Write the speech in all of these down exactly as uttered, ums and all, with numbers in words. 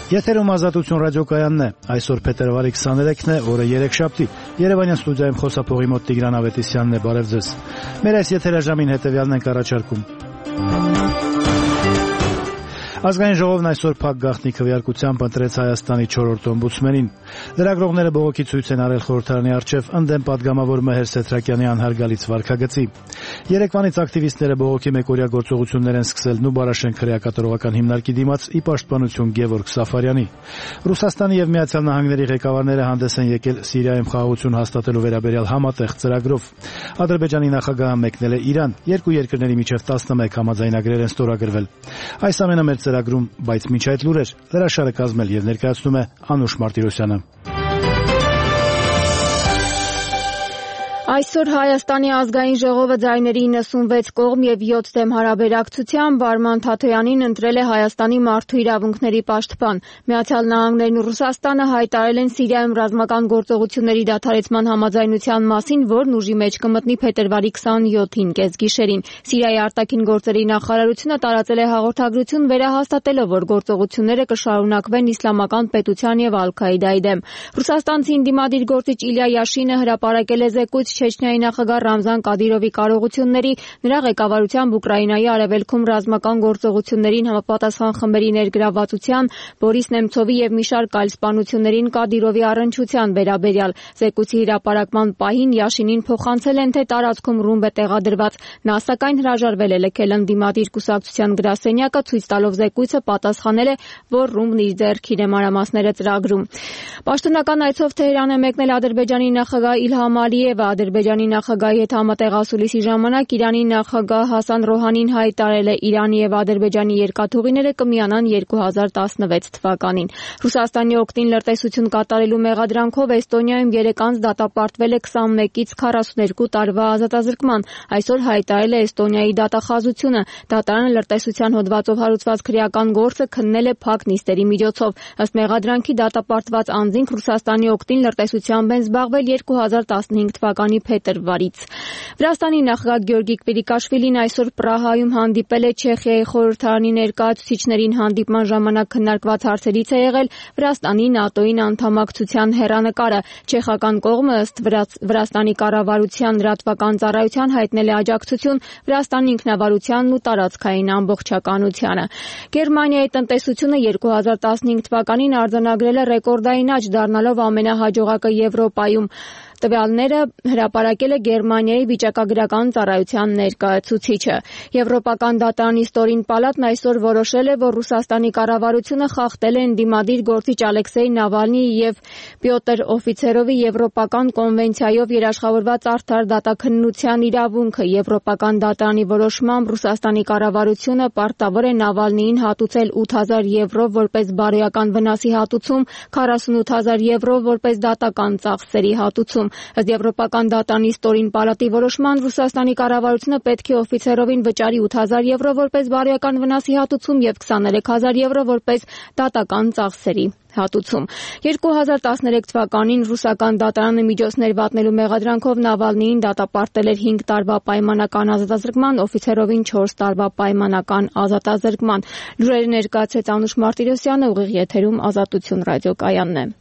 Եթերում Ազատություն ռադիոկայանն է, այսօր փետրվարի քսաներեքն է, օրը երեքշաբթի, Երևանյան ստուդիայում խոսափողի մոտ Տիգրան Ավետիսյանն է, բարև ձեզ։ Մեր այս եթերաժամին հետևյալն ենք առաջարկում։ Ազգային ժողովն այսօր փակ գաղտնի քվեարկությամբ ընտրեց Հայաստանի չորրորդ օմբուդսմենին։ Լրագրողները բողոքի ցույց են արել խորհրդարանի առջև ընդդեմ պատգամավոր Մհեր Սեթրակյանի անհարգալից վարքագծի։ Երեկվանից ակտիվիստները բողոքի մեկօրյա գործողություններ են սկսել Նուբարաշեն քրեակատարողական հիմնարկի դիմաց ի պաշտպանություն Գևորգ Սաֆարյանի։ Ռուսաստանի եւ Միացյալ Նահանգների ղեկավարները հանդես են եկել Սիրիայում խաղաղություն հաստատելու վերաբերյալ համատեղ ծրագրով։ Ադրբեջանի նախագահը մեկնել է Իրան, երկու երկրների միջև տասնմեկ համաձայնագրեր են ստորագրվել։ Այս ամենը մեր ծրագրում, բայց միջ այդ լուրեր լրաշարը կազմել եւ ներկայացնում է Անուշ Մարտիրոսյանը։ Այսօր Հայաստանի ազգային ժողովը ձայների իննսունվեց կողմ եւ յոթ դեմ հարաբերակցությամբ Արման Թաթոյանին ընտրել է Հայաստանի մարդու իրավունքների պաշտպան։ Միացյալ Նահանգներն ու Ռուսաստանը հայտարարել են Սիրիայում ռազմական գործողությունների դադարեցման համաձայնության մասին, որն ուժի մեջ կմտնի փետրվարի քսանյոթին կեսգիշերին։ Սիրիայի արտաքին գործերի նախարարությունը տարածել է հաղորդագրություն վերահաստատելով, որ գործողությունները կշարունակվեն իսլամական պետության եւ Ալ-Քաիդայի դեմ։ Ռուսաստանցի ընդդիմադիր գործիչ Իլյա Յաշինը հրապարակել է զեկույց Չեչնիայի նախագահ Ռամզան Կադիրովի կարողությունների, նրա ղեկավարությամբ Ուկրաինայի արևելքում ռազմական գործողություններին համապատասխան խմբերի ներգրավվածության, Բորիս Նեմցովի եւ մի շարք այլ սպանություններին Կադիրովի առնչության վերաբերյալ։ Զեկույցի հրապարակման պահին Յաշինին փոխանցել են, թե տարածքում ռումբ է տեղադրված։ Նա սակայն հրաժարվել է լքել ընդդիմադիր կուսակցության գրասենյակը, ցույց տալով զեկույցը պատասխանել է, որ ռումբն իր ձեռքին է մանրամասները ծրագրում։ Պաշտոնական այցով Թեհրան է մեկնել Ադրբեջանի նախագահ Իլհամ Ալիևը։ Ադրբեջանի նախագահի հետ համատեղ ասուլիսի ժամանակ Իրանի նախագահ Հասան Ռոհանին հայտարարել է Իրանի եւ Ադրբեջանի երկաթուղիները կմիանան երկու հազար տասնվեց թվականին։ Ռուսաստանի օգտին լրտեսություն կատարելու մեղադրանքով Էստոնիայում երեք անձ դատապարտվել է քսանմեկից քառասուներկու տարվա ազատազրկման։ Այսօր հայտարարել է Էստոնիայի դատախազությունը։ Դատարանը լրտեսության հոդվածով հարուցված քրեական գործը քննել է փակ նիստերի միջոցով։ Ըստ մեղադրանքի դատապարտված անձինք Ռուսաստանի օգտին լրտեսությամբ են զբաղվել երկու հազար տասնհինգ թվականի փետրվարից։ Վրաստանի նախագահ Գյորգի Կվիրիկաշվիլին այսօր Պրահայում հանդիպել է Չեխիայի խորհրդարանի ներկայացուցիչներին։ Հանդիպման ժամանակ քննարկված հարցերից է եղել Վրաստանի ՆԱՏՕ-ին անդամակցության հեռանկարը։ Չեխական կողմը ըստ Վրաստանի կառավարության լրատվական ծառայության հայտնել է աջակցություն Վրաստանի ինքնավարությանն ու տարածքային ամբողջականությանը։ Գերմանիայի տնտեսությունը երկու հազար տասնհինգ թվականին արձանագրել է ռեկորդային աճ, դառնալով ամենահաջողակը Եվրոպայում։ Տվյալները հրապարակել է Գերմանիայի վիճակագրական ծառայության ներկայացուցիչը։ Եվրոպական դատարանի ստորին պալատն այսօր որոշել է, որ Ռուսաստանի կառավարությունը խախտել է ընդդիմադիր գործիչ Ալեքսեյ Նավալնիի եւ Պյոտր Օֆիցերովի Եվրոպական կոնվենցիայով երաշխավորված արդար դատաքննության իրավունքը։ Եվրոպական դատարանի որոշմամբ Ռուսաստանի կառավարությունը պարտավոր է Նավալնիին հատուցել ութ հազար եվրո որպես բարոյական վնասի հատուցում, քառասունութ հազար եվրո որպես դատական ծախսերի հատուցում։ Ըստ Եվրոպական դատարանի ստորին պալատի որոշման Ռուսաստանի կառավարությունը պետք է Օֆիցերովին վճարի ութ հազար եվրո որպես բարոյական վնասի հատուցում եւ քսաներեք հազար եվրո որպես դատական ծախսերի հատուցում։ երկու հազար տասներեք թվականին ռուսական դատարանը միջոցներ վատնելու մեղադրանքով Նավալնիին դատապարտել էր հինգ տարվա պայմանական ազատազրկման, Օֆիցերովին չորս տարվա պայմանական ազատազրկման։ Լուրերը ներկայացրեց Անուշ Մարտիրոսյանը, ուղիղ եթերում Ազատություն ռադիոկայանն է։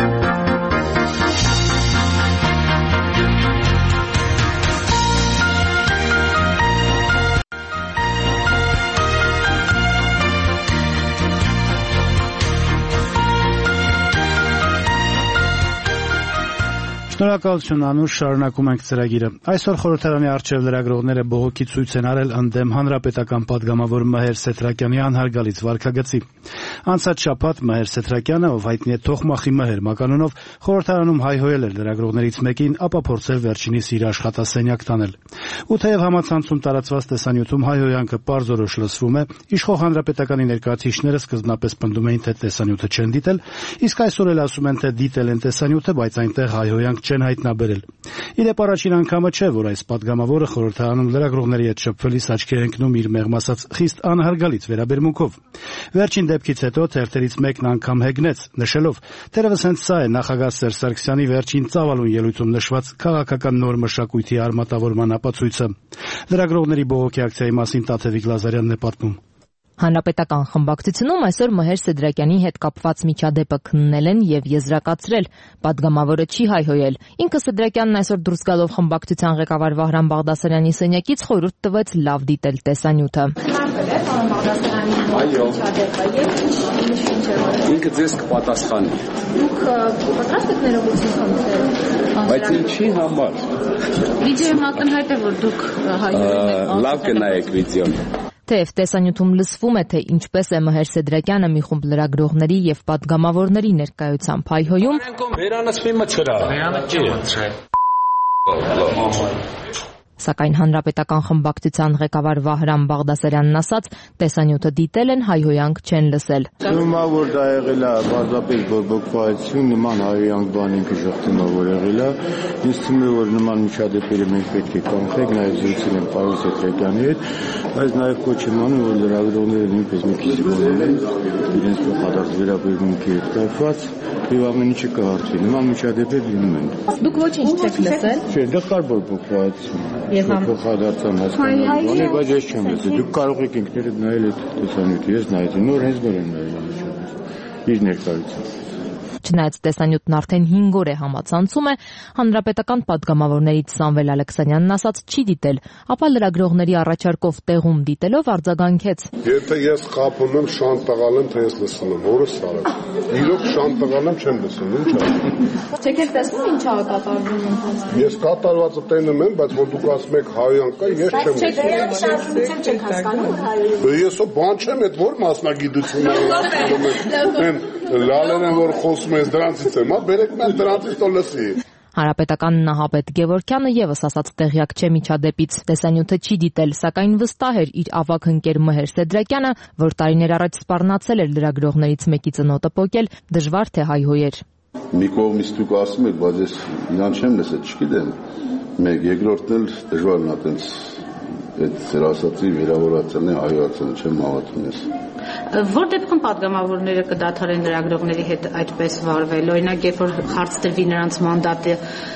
Շնորհակալություն Անուշ, շարունակում ենք ծրագիրը։ Այսօր խորհրդարանի առջև լրագրողները բողոքի ցույց են արել ընդդեմ հանրապետական պատգամավոր Մհեր Սեթրակյանի անհարգալից վարքագծի։ Անցած շաբաթ Մհեր Սեթրակյանը, ով հայտնի է Թոխմախի Մհեր մականունով, խորհրդարանում հայհոյել էր լրագրողներից մեկին, ապա փորձել վերջինիս իր աշխատասենյակ տանել։ Ու թեև համացանցում տարածված տեսանյութում հայհոյանքը պարզորոշ լսվում է, իշխող հանրապետականի ներկայացուցիչները սկզբնապես պնդում էին, թե տեսանյութը չեն դիտել, իսկ այսօր էլ ասում են, թե դիտել են տեսանյութը, բայց այնտեղ հայհոյանք չեն հայտնաբերել։ Իդեպ առաջին անգամը չէ, որ այս պատգամավորը խորհրդարանում լրագրողների հետ շփվելիս աչքի է ընկնում իր մեղմ ասած խիստ անհարգալից վերաբերմունքով։ Վերջին դեպքից հետո թերթերից մեկն անգամ հեգնեց, նշելով, թերևս հենց սա է նախագահ Սերժ Սարգսյանի վերջին ծավալուն ելույթում նշված քաղաքական նոր մշակույթի արմատավորման ապացույցը։ Լրագրողների բողոքի ակցիայի մասին Տաթևիկ Լազարյանն է պատմում։ Հանրապետական խմբակցությունում այսօր Մհեր Սեդրակյանի հետ կապված միջադեպը քննել են եւ եզրակացրել. Պատգամավորը չի հայհոյել։ Ինքը Սեդրակյանն այսօր դուրս գալով խմբակցության ղեկավար Վահրամ Բաղդասարյանի սենյակից խորհուրդ տվեց լավ դիտել տեսանյութը։ Այո։ Ինքը ձեզ կպատասխանի։ Դուք պատրաստ եք ներողություն խնդրել։ Բայց ինչի համար։ Վիդեոն ակնհայտ է, որ դուք հայհոյել եք։ Լավ կնայեք վիդեոն։ Թեև տեսանյութում լսվում է, թե ինչպես է Մհեր Սեդրակյանը մի խումբ լրագրողների եւ պատգամավորների ներկայությամբ հայհոյում, Վերանացվի մցրա։ Վերանացի մցրա։ Սակայն հանրապետական խմբակցության ղեկավար Վահրամ Բաղդասարյանն ասաց, տեսանյութը դիտել են, հայհոյանք չեն լսել։ Թվում է, որ դա եղել է պարզապես բորբոքվածություն, նման հայհոյանք բան ինքը շղթում է, որ եղել է։ Ինձ թվում է, որ նման միջադեպերը մենք պետք է կանխենք, նաև զրուցել են պարոն Սեդրակյանի հետ, բայց նաև կոչ եմ անում, որ լրագրողները նույնպես մի քիչ զգոնել են, իրենց փոխադարձ վերաբերմունքի հետ կապված, եւ ամեն ինչը կհարթվի։ Նման միջադեպեր լինում են։ Դուք ոչինչ չեք լսել։ Չէ, դա կար բորբոքվածություն։ Եվ փոխադարձան հասկանալի, բայց ես չեմ լսել։ Դուք կարող եք ինքներդ նայել այդ տեսանյութը, ես նայեցի, նոր հենց նոր եմ նայել իր ներկայությամբ։ Չնայած տեսանյութն արդեն հինգ օր է համացանցում է, հանրապետական պատգամավորներից Սամվել Ալեքսանյանն ասաց չի դիտել, ապա լրագրողների առաջարկով տեղում դիտելով արձագանքեց. Եթե ես խափում եմ, շան տղալ եմ, թե ես լսում եմ, որս արել։ Իրոք շան տղալ եմ, չեմ լսում, ինչ արել։ Չեք էլ տեսնում ինչ ա կատարվում ընթացքում։ Ես կատարվածը տենում եմ, բայց որ դուք ասում եք հայոյան կա, ես չեմ լսում։ Չեք հասկանում։ Ես ո բան չեմ, այդ որ մասնագիտություն եմ։ Լալեն են, որ խոսում ես դրանցից եմ, բերեք mən դրանցից տո լսի։ Հանրապետական նախապետ Գևորգյանը եւս ասաց տեղյակ չէ միջադեպից, տեսանյութը չի դիտել, սակայն վստահ էր իր ավագ ընկեր Մհեր Սեդրակյանը, որ տարիներ առաջ սպառնացել էր լրագրողներից մեկի ծնոտը պոկել, դժվար թե հայհոյեր։ Մի կողմից դուք ասում եք, բայց ես իրան չեմ լսել, չգիտեմ։ Մեկ երկրորդն էլ դժվարն է այդպես այդ ծեր ասացի վերավորացնի հայացանը չեմ հավատում ես։ Որ դեպքում պատգամավորները կդադարեն լրագրողների հետ այդպես վարվել, օրինակ երբ որ հարց տրվի նրանց մանդատը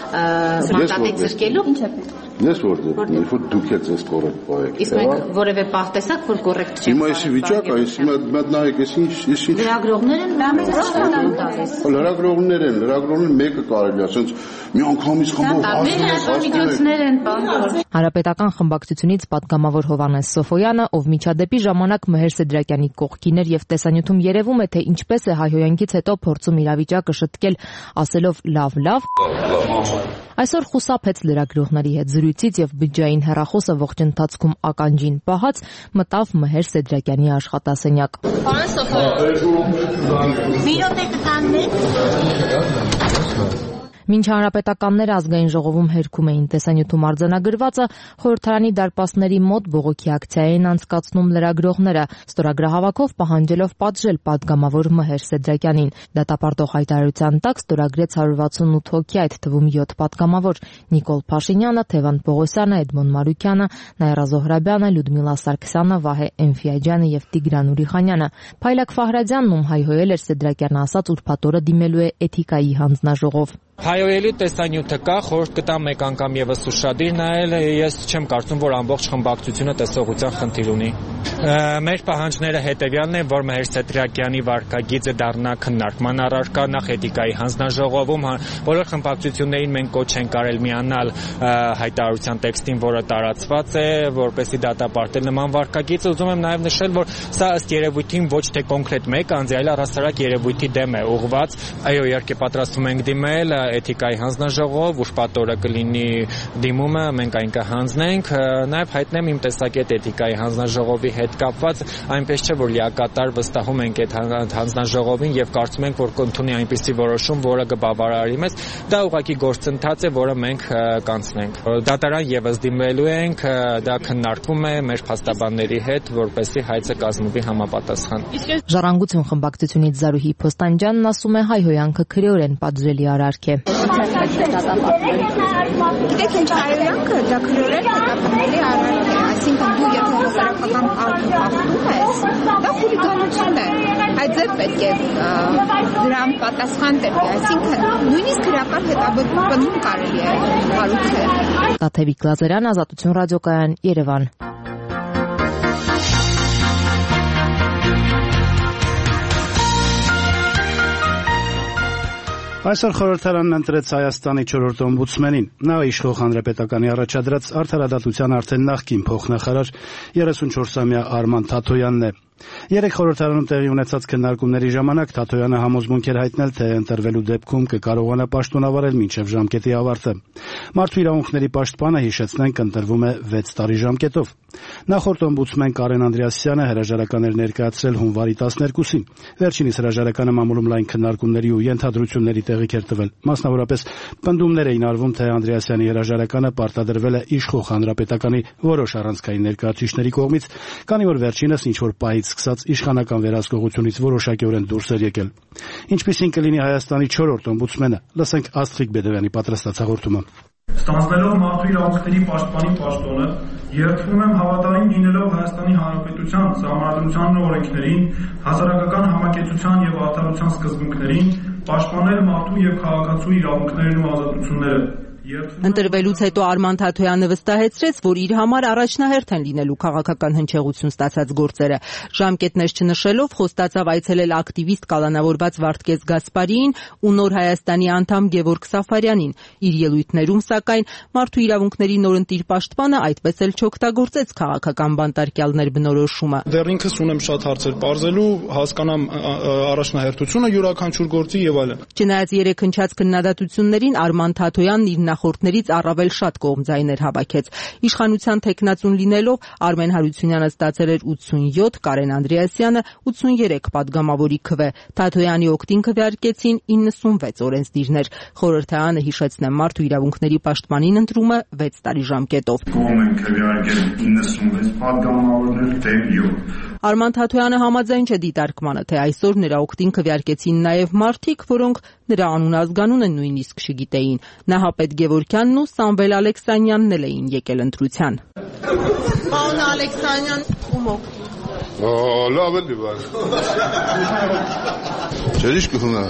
մանդատի զրկելու, ինչ է պետք։ Ես որ դեպքում, երբ որ դուք եք ձեզ կոռեկտ պահեք։ Իսկ մենք որևէ պահ տեսակ, որ կոռեկտ չեք։ Հիմա էսի վիճակ է, էսի մատ նայեք, էսի էսի լրագրողներ են լամեսան տալիս։ Լրագրողներ են, լրագրողներ մեկը կարելի է, ասենց մի անգամից խմբով միջոցներ են բանվոր։ Հանրապետական խմբակցությունից պատգամավոր Հովհաննես Սոֆոյանը, ով միջադեպի ժամանակ Մհեր Սեդրակյանի կողքին էր եւ տեսանյութում երևում է, թե ինչպես է հայհոյանքից հետո փորձում իրավիճակը շտկել, ասելով լավ, լավ։ Այսօր խուսափեց լրագրողների հետ զրույցից եւ բջջային հեռախոսը ողջ ընթացքում ականջին պահած մտավ Մհեր Սեդրակյանի աշխատասենյակ։ Պարոն Սոֆոյան, մի րոպե կտանեք։ Մինչ հանրապետականները ազգային ժողովում հերքում էին տեսանյութում արձանագրվածը, խորհրդարանի դարպասների մոտ բողոքի ակցիա էին անցկացնում լրագրողները, ստորագրահավաքով պահանջելով պատժել պատգամավոր Մհեր Սեդրակյանին։ Դատապարտող հայտարարության տակ ստորագրեց հարյուր վաթսունութ հոգի, այդ թվում յոթ պատգամավոր՝ Նիկոլ Փաշինյանը, Թևան Պողոսյանը, Էդմոն Մարուկյանը, Նաիրա Զոհրաբյանը, Լյուդմիլա Սարգսյանը, Վահե Էնֆիաջյանը եւ Տիգրան Ուրիխանյանը։ Փայլակ Ֆահրադյանն ում հայհոյել էր Սեդրակյանը ասաց ուրբաթ օրը դիմելու է էթիկայի հանձնաժողով։ Հայոյելի տեսանյութը կա, խորհուրդ կտամ մեկ անգամ եւս ուշադիր նայել, ես չեմ կարծում, որ ամբողջ խմբակցությունը տեսողության խնդիր ունի։ Մեր պահանջները հետեւյալն են, որ Մհեր Սեդրակյանի վարկագիծը դառնա քննարկման առարկա նախ էթիկայի հանձնաժողովում, բոլոր խմբակցություններին մենք կոչ ենք արել միանալ հայտարարության տեքստին, որը տարածված է, որպեսզի դատապարտել նման վարկագիծ։ Ուզում եմ նաեւ նշել, որ սա ըստ երևույթին ոչ թե կոնկրետ մեկ անձ, այլ առասարակ երևույթի դեմ է ուղղված։ Այո, իհարկե պատրաստվում ենք դիմել էթիկայի հանձնաժողով, ուրբաթ օրը կլինի դիմումը, մենք այն կհանձնենք, նաև հայտնեմ իմ տեսակետ էթիկայի հանձնաժողովի հետ կապված, այնպես չէ, որ լիակատար վստահում ենք այդ հանձնաժողովին եւ կարծում ենք, որ կընդունի այնպիսի որոշում, որը կբավարարի մեզ, դա ուղղակի գործընթաց է, որը մենք կանցնենք։ Դատարան եւս դիմելու ենք, դա քննարկվում է մեր փաստաբանների հետ, որպեսզի հայցը կազմվի համապատասխան։ Ժառանգություն խմբակցությունից Զարուհի Փոստանջյանն ասում է հայհոյանքը քրեորեն պատժելի արարք է։ Գիտեք ինչ հայոյանքը դա քրեորեն հետապնդելի արարք է, այսինքն դու եթե հասարակական կարգը խախտում ես, դա խուլիգանություն է, այդ ձև պետք է դրան պատասխան տրվի, այսինքն նույնիսկ գրական հետաբերում բնում կարելի է հարուցել։ Տաթևիկ Լազարյան, Ազատություն ռադիոկայան, Երևան։ Այսօր խորհրդարանն ընտրեց Հայաստանի չորրորդ օմբուդսմենին։ Նա իշխող հանրապետականի առաջադրած արդարադատության արդեն նախկին փոխնախարար երեսունչորսամյա Արման Թաթոյանն է։ Երեք խորհրդարանում տեղի ունեցած քննարկումների ժամանակ Թաթոյանը համոզմունք էր հայտնել, թե ընտրվելու դեպքում կկարողանա պաշտոնավարել մինչև ժամկետի ավարտը։ Մարդու իրավունքների պաշտպանը, հիշեցնենք, ընտրվում է վեց տարի ժամկետով։ Նախորդ օմբուդսմեն Կարեն Անդրեասյանը հրաժարական էր ներկայացրել հունվարի տասներկուսին։ Վերջինիս հրաժարականը մամուլում լայն քննարկումների ու ենթադրությունների տեղիք էր տվել։ Մասնավորապես պնդումներ էին արվում, թե Անդրեասյանի հրաժարականը պարտադրվել է իշխող հանրապետականի որոշ առանցքային ներկայացուցիչների կողմից, քանի որ վերջինս ինչ որ պահից սկսած իշխանական վերահսկողությունից որոշակիորեն դուրս էր եկել։ Ինչպիսին կլինի Հայաստանի չորրորդ օմբուդսմենը, լսենք Աստղիկ Բեդևյանի պատրաստած հաղորդումը։ Ստանձնելով մարդու իրավունքների պաշտպանի պաշտոնը, երդվում եմ հավատարիմ լինելով Հայաստանի Հանրապետության Սահմանադրությանն ու օրենքներին, հասարակական համակեցության եւ արդարության սկզբունքներին, պաշտպանել մարդու եւ քաղաքացու իրավունքներն ու ազատությունները։ Ընտրվելուց հետո Արման Թաթոյանը վստահեցրեց, որ իր համար առաջնահերթ են լինելու քաղաքական հնչեղություն ստացած գործերը։ Ժամկետներ չնշելով խոստացավ այցելել ակտիվիստ կալանավորված Վարդգես Գասպարիին ու Նոր Հայաստանի անդամ Գևորգ Սաֆարյանին։ Իր ելույթներում, սակայն, մարդու իրավունքների նորընտիր պաշտպանը այդպես էլ չօգտագործեց քաղաքական բանտարկյալներ բնորոշումը։ Դեռ ինքս ունեմ շատ հարցեր պարզելու, հասկանամ առաջնահերթությունը յուրաքանչյուր գործի եւ այլն։ Չնայած երեք հնչած քննադատություններին Արման Թաթոյանն իր նախորդներից առավել շատ կողմձայներ հավաքեց։ Իշխանության թեկնածուն լինելով Արմեն Հարությունյանը ստացել էր ութսունյոթ, Կարեն Անդրեասյանը ութսուներեք պատգամավորի քվե։ Թաթոյանի օգտին քվեարկեցին իննսունվեց օրենսդիրներ։ Խորհրդարանը, հիշեցնեմ, մարդու իրավունքների պաշտպանին ընտրումը վեց տարի ժամկետով։ Կողմ են քվեարկել իննսունվեց պատգամավորներ դեմ յոթ։ Արման Թաթոյանը համաձայն չէ դիտարկմանը, թե այսօր նրա օգտին քվեարկեցին նաև մարդիկ, որոնք նրա անուն-ազգանունը նույնիսկ չգիտեին։ Նահապետ Գևորգյանն ու Սամվել Ալեքսանյանն էլ էին եկել ընտրության։ Պարոն Ալեքսանյան, ում օգտին։ Լավ էլի բան։ Չերիշ կհունա։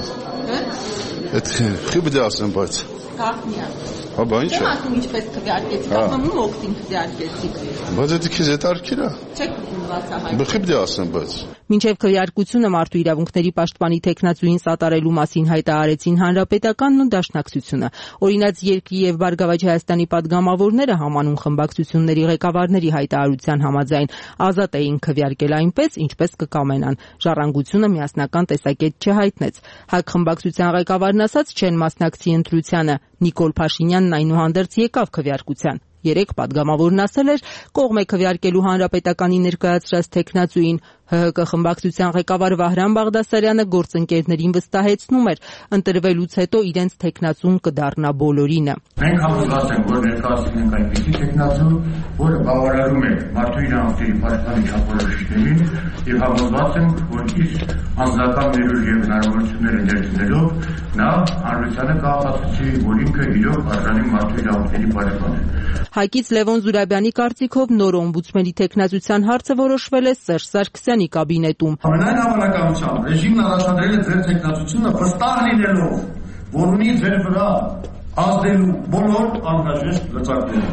Այդ խիբը դե ասեմ, բայց։ Կարտնիա։ Հա, բա ինչ է։ Ասում ինչպես քվեարկեցիք, ասում ում օգտին քվեարկեցիք։ Բայց դա քիզ հետարքիր է։ Չեք ուզում հայտ։ Բխիբ դե ասեմ, բայց։ Մինչև քվեարկությունը մարդու իրավունքների պաշտպանի թեկնածուին սատարելու մասին հայտարարեցին Հանրապետականն ու Դաշնակցությունը։ Օրինաց Երկրի եւ Բարգավաճ Հայաստանի պատգամավորները համանուն խմբակցությունների ղեկավարների հայտարարության համաձայն ազատ էին քվեարկել այնպես, ինչպես կկամենան։ Ժառանգությունը միասնական տեսակետ չհայտնեց։ ՀԱԿ խմբակցության ղեկավարն ասաց, չեն մասնակցի ընտրությանը։ Նիկոլ Փաշինյանն այնուհանդերձ եկավ քվեարկության։ Երեք պատգամավորն ասել էր, կողմ է քվեարկելու Հանրապետականի ներկայացրած թեկնածուին։ ՀՀԿ խմբակցության ղեկավար Վահրամ Բաղդասարյանը գործընկերներին վստահեցնում էր, ընտրվելուց հետո իրենց թեկնածուն կդառնա բոլորինը։ Մենք համոզված ենք, որ ներկայացնում ենք այնպիսի թեկնածու, որը բավարարում է մարդու իրավունքների պաշտպանի չափորոշիչներին եւ համոզված ենք, որ իր անձնական ներուժ եւ հնարավորությունները ներդնելով նա հանրությանը կապացուցի, որ ինքը իրոք արժանի մարդու իրավունքների պաշտպան է։ ՀԱԿ-ից Լևոն Զուրաբյանի կարծիքով նոր օմբուդսմենի թեկնածության հարցը որոշվել է Սերժ Սարգսյանի կաբինետում։ Ամենայն հավանականությամբ ռեժիմն առաջադրել է ձեր թեկնածությունը վստահ լինելով, որ ունի ձեր վրա ազդելու բոլոր անհրաժեշտ լծակները։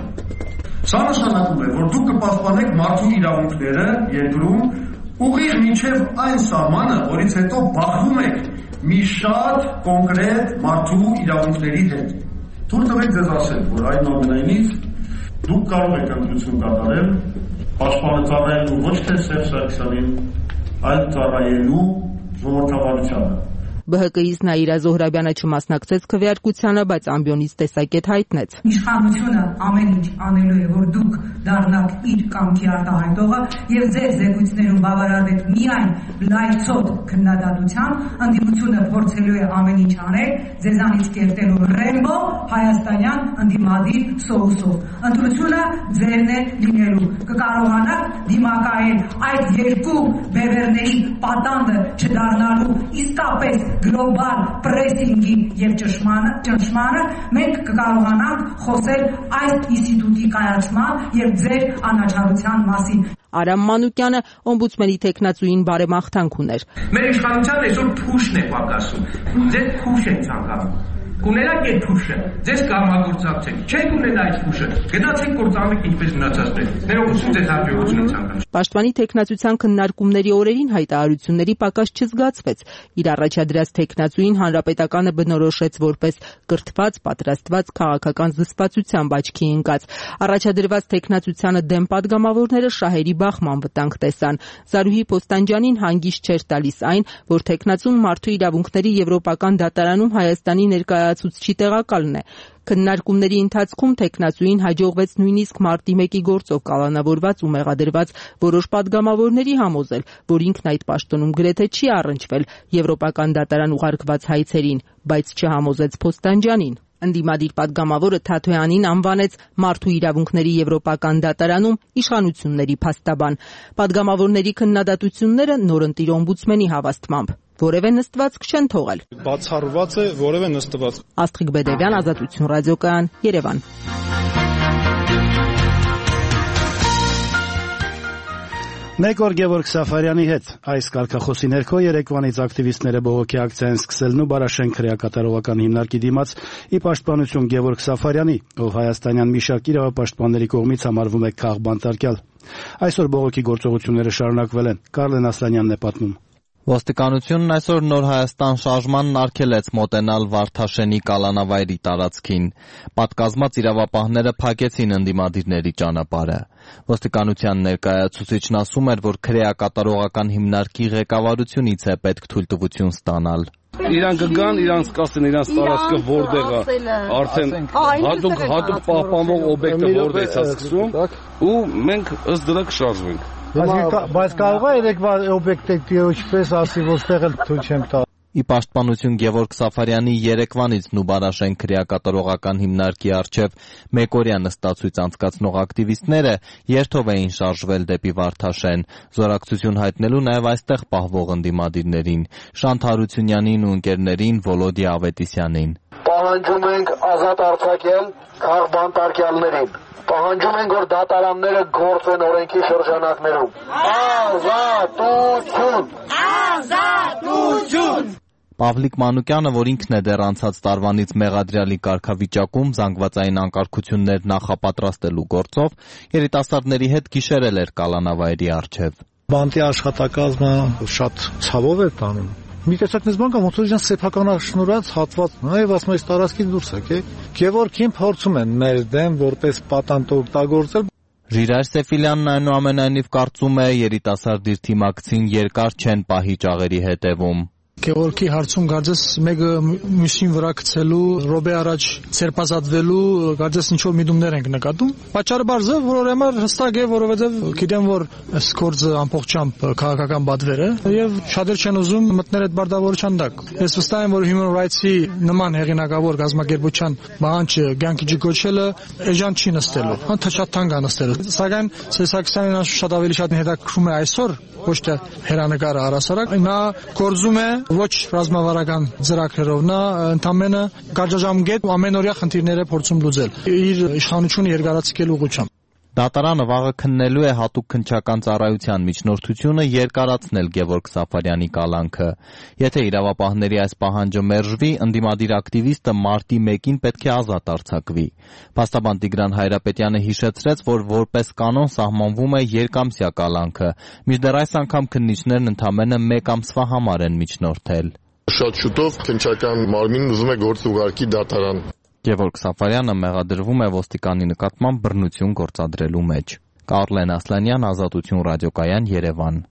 Սա նշանակում է, որ դուք կպաշտպանեք մարդու իրավունքները երկրում ուղիղ մինչև այն սահմանը, որից հետո բախվում եք մի շատ կոնկրետ մարդու իրավունքների հետ։ Թույլ տվեք ձեզ ասել, որ այնուամենայնիվ դուք կարող եք ընտրություն կատարել, պաշտպանը ծառայելու ոչ թե Սերժ Սարգսյանին, այլ ծառայելու ժողովրդավարությանը։ ԲՀԿ-ից Նաիրա Զոհրաբյանը չմասնակցեց քվեարկությանը, բայց ամբիոնից տեսակետ հայտնեց։ Իշխանությունը ամեն ինչ անելու է, որ դուք դառնաք իր կամքի արտահայտողը եւ ձեր զեկույցներում բավարարվեք միայն լայցոտ քննադատությամբ, ընդդիմությունը փորձելու է ամեն ինչ անել, ձեզանից կերտելու Ռեմբո հայաստանյան ընդդիմադիր սոուսով։ Ընտրությունը ձերն է լինելու։ Կկարողանաք դիմակայել այդ երկու բևեռների պատանդը չդառնալու իսկապես գլոբալ պրեսինգի եւ ճնշմանը, մենք կկարողանանք խոսել այս ինստիտուտի կայացման եւ ձեր անաչառության մասին։ Արամ Մանուկյանը օմբուդսմենի թեկնածուին բարեմաղթանք ուներ։ Մեր իշխանության այսօր փուշն է պակասում։ Ձեր փուշ են ցանկանում։ Կուներաք այդ փուշը, ձեզ կազմագործակցեք, չեք ունենա այդ փուշը, գնացեք գործանեք ինչպես մնացածներ, ներողություն ձեզ հաջողություն ցանկանում։ Պաշտպանի թեկնածության քննարկումների օրերին հայտարարությունների պակաս չզգացվեց։ Իր առաջադրած թեկնածուին հանրապետականը բնորոշեց որպես կրթված, պատրաստված քաղաքական զսպվածությամբ աչքի ընկած։ Առաջադրված թեկնածությանը դեմ падգամավորները շահերի բախման վտանգ տեսան։ Զարուհի Պոստանջյանին հանգիստ չէր տալիս այն, որ թեկնածուն մարդու իրավունքների եվրոպական դատարանում Հայաստանի ներկայացուցչի տեղակալն է։ Քննարկումների ընթացքում թեկնածուին հաջողվեց նույնիսկ մարտի մեկի գործով կալանավորված ու մեղադրված որոշ падգամավորների համոզել, որ ինքն այդ պաշտոնում գրեթե չի առնչվել եվրոպական դատարան ուղարկված հայցերին, բայց չհամոզեց Պոստանջյանին։ Ընդդիմադիր падգամավորը Թաթոյանին անվանեց մարդու իրավունքների եվրոպական դատարանում իշխանությունների փաստաբան։ Падգամավորների քննադատությունները նորընտիր օմբուդսմենի հավաստմամբ որևէ նստվածք չեն թողել։ Բացառված է որևէ նստվածք։ Աստղիկ Բեդևյան, Ազատություն ռադիոկայան, Երևան։ Մեկ օր Գևորգ Սաֆարյանի հետ այս կարգախոսի ներքո երեկվանից ակտիվիստները բողոքի ակցիա են սկսելն ու Բարաշեն քրեակատարողական հիմնարկի դիմաց ի պաշտպանություն Գևորգ Սաֆարյանի, ով հայաստանյան մի շարք իրավապաշտպանների կողմից համարվում է քաղբանտարկյալ։ Այսօր բողոքի գործողությունները շարունակվել են։ Կարլեն Ասլանյանն է պատմում։ Ոստիկանությունն այսօր Նոր Հայաստան շարժմանն արգելեց մոտենալ Վարդաշենի կալանավայրի տարածքին։ Պատկազմած իրավապահները փակեցին ընդդիմադիրների ճանապարհը։ Ոստիկանության ներկայացուցիչն ասում էր, որ քրեակատարողական հիմնարկի ղեկավարությունից է պետք թույլտվություն ստանալ։ Իրանք կգան, իրանք կասեն իրանք տարածքը որտեղ է, արդեն հատուկ հատուկ պահպանվող օբյեկտը որտեղ է սկսում, ու մենք ըստ դրա կշարժվենք։ Բայց կարող է երեկվա օբյեկտի ինչպես ասի, որտեղ էլ թույլ չեմ տա։ Ի պաշտպանություն Գևորգ Սաֆարյանի երեկվանից Նուբարաշեն քրեակատարողական հիմնարկի առջև մեկօրյա նստածույց անցկացնող ակտիվիստները երթով էին շարժվել դեպի Վարդաշեն, զորակցություն հայտնելու նաև այստեղ պահվող ընդդիմադիրներին, Շանթ Հարությունյանին ու ընկերներին Վոլոդիա Ավետիսյանին։ Պահանջում ենք ազատ արձակել քաղբանտարկյալներին։ Պահանջում ենք, որ դատարանները գործեն օրենքի շրջանակներում։ Ազատություն! Ազատություն! Պավլիկ Մանուկյանը, որ ինքն է դեռ անցած տարվանից մեղադրյալի կարգավիճակում զանգվածային անկարգություններ նախապատրաստելու գործով, երիտասարդների հետ գիշերել էր կալանավայրի առջև։ Բանտի աշխատակազմը շատ ցավով էր տանում։ Մի տեսակ նես բան կա, ոնց որ իրան սեփականաշնորհած հատված, նաև ասում այս տարածքից դուրս եկեք։ Գևորգին փորձում են մեր դեմ որպես պատանդ օգտագործել։ Ժիրայր Սեֆիլյանն այնուամենայնիվ կարծում է, երիտասարդ իր թիմակցին երկար չեն պահի ճաղերի հետևում։ Գևորգի հարցում կարծես մեկը մյուսին վրա գցելու, ռոբե առաջ ցերպազատվելու, կարծես ինչ որ միտումներ ենք նկատում։ Պատճառը բարձր է, որովհետև հստակ է, որովհետև գիտեմ, որ այս գործը ամբողջությամբ քաղաքական բադվեր է եւ շատեր չեն ուզում մտնել այդ բարտավորության տակ։ Ես վստահ եմ, որ Human Rights-ի նման հեղինակավոր գազམ་ակերպության բանջը ցանկի ջգոչելը էժան չի նստելու, հա շատ թանկ է նստելու։ Սակայն Սերսակսյանին շատ ավելի շատ հետաքրում է այսօր ոչ թե հերանեկարը առասարակ, նա գործում է ոչ ռազմավարական ծրագրերով, նա ընդամենը կարճաժամկետ ամենօրյա խնդիրները փորձում լուծել իր իշխանությունը երկարացկելու ուղղությամբ։ Դատարանը վաղը քննելու է հատուկ քննչական ծառայության միջնորդությունը երկարացնել Գևորգ Սաֆարյանի կալանքը։ Եթե իրավապահների այս պահանջը մերժվի, ընդդիմադիր ակտիվիստը մարտի մեկին պետք է ազատ արձակվի։ Փաստաբան Տիգրան Հայրապետյանը հիշեցրեց, որ որպես կանոն սահմանվում է երկամսյա կալանքը, մինչդեռ այս անգամ քննիչներն ընդամենը մեկ ամսվա համար են միջնորդել։ Շատ շուտով քննչական մարմինն ուզում է գործ ուղարկի դատարան։ Գևորգ Սաֆարյանը մեղադրվում է ոստիկանի նկատմամբ բռնություն գործադրելու մեջ։ Կարլեն Ասլանյան, Ազատություն ռադիոկայան, Երևան։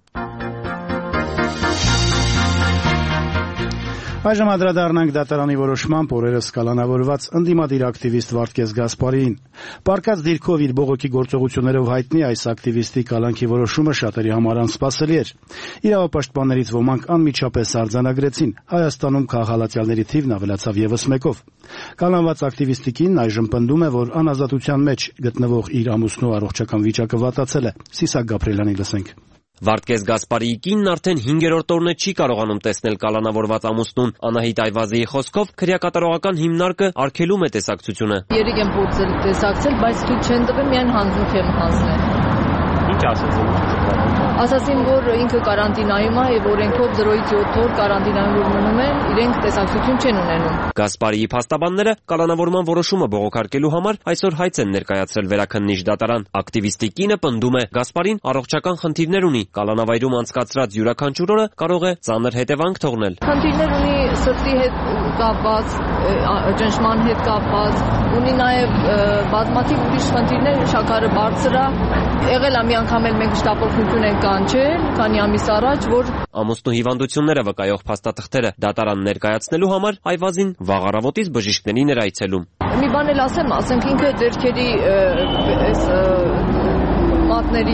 Այժմ անդրադառնանք դատարանի որոշմամբ օրերս կալանավորված ընդդիմադիր ակտիվիստ Վարդգես Գասպարիին։ Պարկած դիրքով իր բողոքի գործողություններով հայտնի այս ակտիվիստի կալանքի որոշումը շատերի համար անսպասելի էր։ Իրավապաշտպաններից ոմանք անմիջապես արձանագրեցին, Հայաստանում քաղաքալացյալների թիվն ավելացավ ևս մեկով։ Կալանված ակտիվիստի կինն այժմ պնդում է, որ անազատության մեջ գտնվող իր ամուսնու առողջական վիճակը վատացել է։ Սիսակ Գաբրելյանի լսենք։ Վարդգես Գասպարիի կինն արդեն հինգերորդ օրն է չի կարողանում տեսնել կալանավորված ամուսնուն։ Անահիտ Այվազիի խոսքով քրեակատարողական հիմնարկը արգելում է տեսակցությունը։ Երեք եմ փորձել տեսակցել, բայց թույլ չեն տվել, միայն հանձնք եմ հանձնել։ Ինչ ասացին։ Ասացին, որ ինքը կարանտինայում է եւ օրենքով զրոյից յոթ օր կարանտինայում որ մնում են, իրենք տեսակցություն չեն ունենում։ Գասպարիի փաստաբանները կալանավորման որոշումը բողոքարկելու համար այսօր հայց են ներկայացրել Վերաքննիչ դատարան։ Ակտիվիստի կինը պնդում է, Գասպարին առողջական խնդիրներ ունի, կալանավայրում անցկացրած յուրաքանչյուր օրը կարող է ծանր հետևանք թողնել։ Խնդիրներ ունի սրտի հետ կապված, ճնշման հետ կապված, ունի նաեւ բազմաթիվ ուրիշ խնդիրներ, շաքարը բարձր է։ Եղել է մի անգամ էլ մենք շտապօգնություն ենք կանչել, քանի ամիս առաջ, որ ամուսնու հիվանդությունները վկայող փաստաթղթերը դատարան ներկայացնելու համար Այվազին վաղ առավոտից բժիշկներին էր այցելում։ Մի բան էլ ասեմ, ասենք ինքը ձեռքերի այս մատների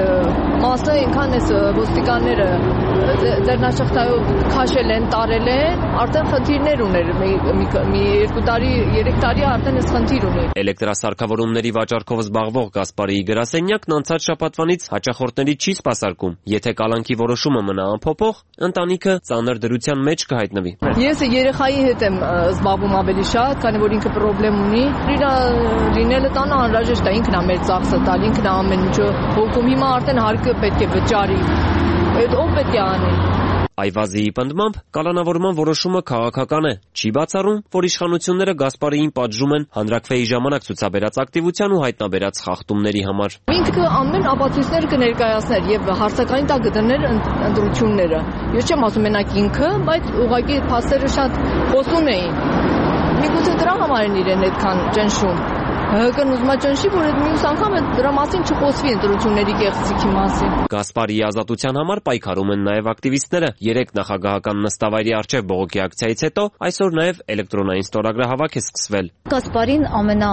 մասը ինքան էս ոստիկանները ձեռնաշղթայով քաշել են, տարել են, արդեն խնդիրներ ուներ, մի երկու տարի, երեք տարի արդեն էս խնդիր ունի։ Էլեկտրասարքավորումների վաճառքով զբաղվող Գասպարիի գրասենյակն անցած շաբաթվանից հաճախորդների չի սպասարկում։ Եթե կալանքի որոշումը մնա անփոփոխ, ընտանիքը ծանր դրության մեջ կհայտնվի։ Ես երեխայի հետ եմ զբաղվում ավելի շատ, քանի որ ինքը պրոբլեմ ունի։ Իր լինելը տանը անհրաժեշտ է, ինքն է մեր ծախսը տալ, ինքն է ամեն ինչը հոգում, հիմա արդեն հարկը պետք է վճարի։ Այդ ով պետք է անի։ Այվազիի պնդմամբ կալանավորման որոշումը քաղաքական է, չի բացառում, որ իշխանությունները Գասպարիին պատժում են հանրաքվեի ժամանակ ցուցաբերած ակտիվության ու հայտնաբերած խախտումների համար։ Ինքը ամեն ապացույցներ կներկայացներ եւ հարցականի տակ կդներ ընտրությունները։ Ես չեմ ասում մենակ ինքը, բայց ուղղակի փաստերը շատ խոսուն էին։ Միգուցե դրա համար են իրեն այդքան ճնշում։ ՀՀԿ-ն ուզում է ճնշի, որ այդ մյուս անգամ դրա մասին չխոսվի ընտրությունների կեղծիքի մասին։ Գասպարիի ազատության համար պայքարում են նաև ակտիվիստները։ Երեք նախագահական նստավայրի առջև բողոքի ակցիայից հետո այսօր նաև էլեկտրոնային ստորագրահավաք է սկսվել։ Գասպարին ամենա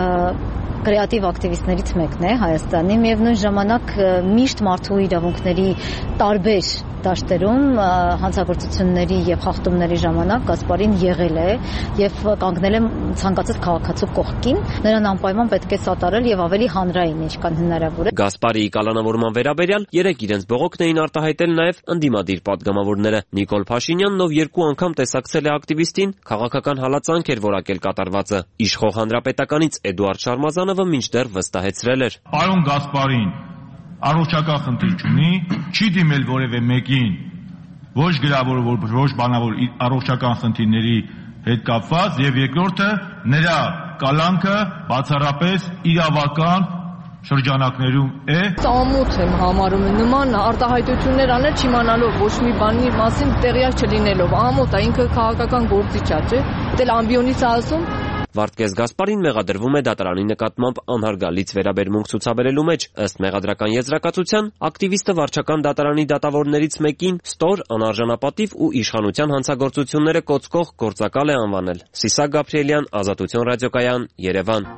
կրեատիվ ակտիվիստներից մեկն է Հայաստանի, միևնույն ժամանակ միշտ մարդու իրավունքների տարբեր դաշտերում հանցագործությունների եւ խախտումների ժամանակ Գասպարին եղել է եւ կանգնել է ցանկացած քաղաքացու կողքին, նրան անպայման պետք է սատարել եւ ավելի հանրային ինչքան հնարավոր է։ Գասպարիի կալանավորման վերաբերյալ երեք իրենց բողոքն էին արտահայտել նաեւ ընդդիմադիր պատգամավորները։ Նիկոլ Փաշինյանն, ով երկու անգամ տեսակցել է ակտիվիստին, քաղաքական հալածանք էր որակել կատարվածը։ Իշխող հանրապետականից Էդուարդ Շարմազանովը մինչդեռ վստահեցրել էր. Պարոն Գասպարին առողջական խնդիր չունի, չի դիմել որևէ մեկին, ոչ գրավոր, ոչ բանավոր առողջական խնդիրների հետ կապված, եւ երկրորդը նրա կալանքը բացառապես իրավական շրջանակներում է։ Ամոթ եմ համարում, նման արտահայտություններ անել չիմանալով, ոչ մի բանի մասին տեղյակ չլինելով, ամոթ է, ինքը քաղաքական գործիչ է, չէ՞։ Դել ամբիոնից ասում Վարդգես Գասպարին մեղադրվում է դատարանի նկատմամբ անհարգալից վերաբերմունք ցուցաբերելու մեջ։ Ըստ մեղադրական եզրակացության, ակտիվիստը վարչական դատարանի դատավորներից մեկին ստոր, անարժանապատիվ ու իշխանության հանցագործությունները կոծկող գործակալ է անվանել։ Սիսակ Գաբրիելյան, Ազատություն ռադիոկայան, Երևան։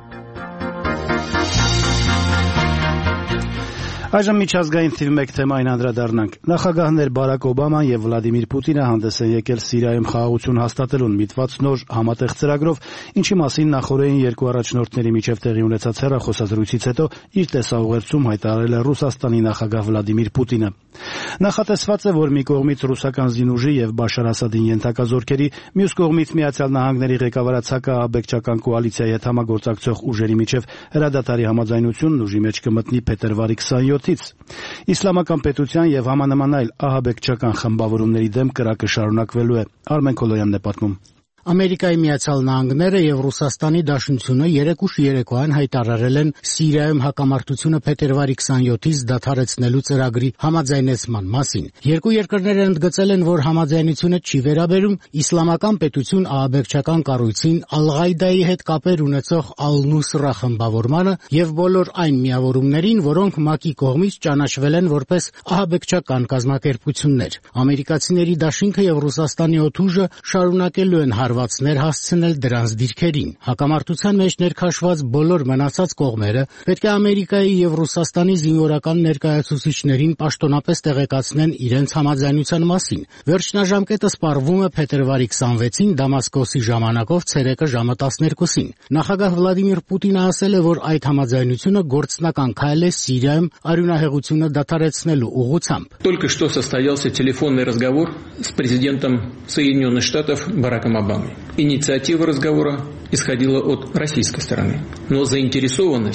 Այժմ միջազգային թիվ մեկ թեմային անդրադառնանք։ Նախագահներ Բարակ Օբաման եւ Վլադիմիր Պուտինը հանդես են եկել Սիրիայում խաղաղություն հաստատելուն միտված նոր համատեղ ծրագրով, ինչի մասին նախորդին երկու առաջնորդների միջև տեղի ունեցած հեռախոսազրույցից հետո իր տեսաուղերձում հայտարարել է Ռուսաստանի նախագահ Վլադիմիր Պուտինը։ Նախատեսված է, որ մի կողմից ռուսական զինուժի եւ Բաշար Ասադին ենթակազորքերի, մյուս կողմից Միացյալ Նահանգների ղեկավարած հակաաբեկչական կոալիցիայի հետ համագործակցող ուժերի միջև հրադադարի համաձայնությունն ուժի մեջ կմտնի փետրվարի քսաներկուից։ Իսլամական պետության եւ համանման այլ ահաբեկչական խմբավորումների դեմ կրակը շարունակվելու է։ Արմեն Քոլոյանն է պատմում։ Ամերիկայի Միացյալ Նահանգները եւ Ռուսաստանի Դաշնությունը երեք ուշ երեկոյան հայտարարել են Սիրիայում հակամարտությունը փետրվարի քսաներկուից դադարեցնելու ծրագրի համաձայնեցման մասին։ Երկու երկրները ընդգծել են, որ համաձայնությունը չի վերաբերում Իսլամական պետություն ահաբեկչական կառույցին, Ալ-Ղաիդայի հետ կապեր ունեցող Ալ-Նուսրա խմբավորմանը եւ բոլոր այն միավորումներին, որոնք ՄԱԿ-ի կողմից ճանաչվել են որպես ահաբեկչական կազմակերպություններ։ Ամերիկացիների Դաշինքը եւ Ռուսաստանի օդուժը շարունակելու են հարվածներ հասցնել դրանց դիրքերին։ Հակամարտության մեջ ներքաշված բոլոր մնացած կողմերը պետք է Ամերիկայի եւ Ռուսաստանի զինվորական ներկայացուցիչներին պաշտոնապես տեղեկացնեն իրենց համաձայնության մասին։ Վերջնաժամկետը սպառվում է փետրվարի քսանվեցին Դամասկոսի ժամանակով ցերեկը ժամը տասներկուսին։ Նախագահ Վլադիմիր Պուտինը ասել է, որ այդ համաձայնությունը գործնական քայլ է Սիրիայում արյունահեղությունը դադարեցնելու ուղղությամբ։ Только что состоялся телефонный разговор с президентом Соединенных Штатов Бараком Обамой. Инициатива разговора исходила от российской стороны, но заинтересованность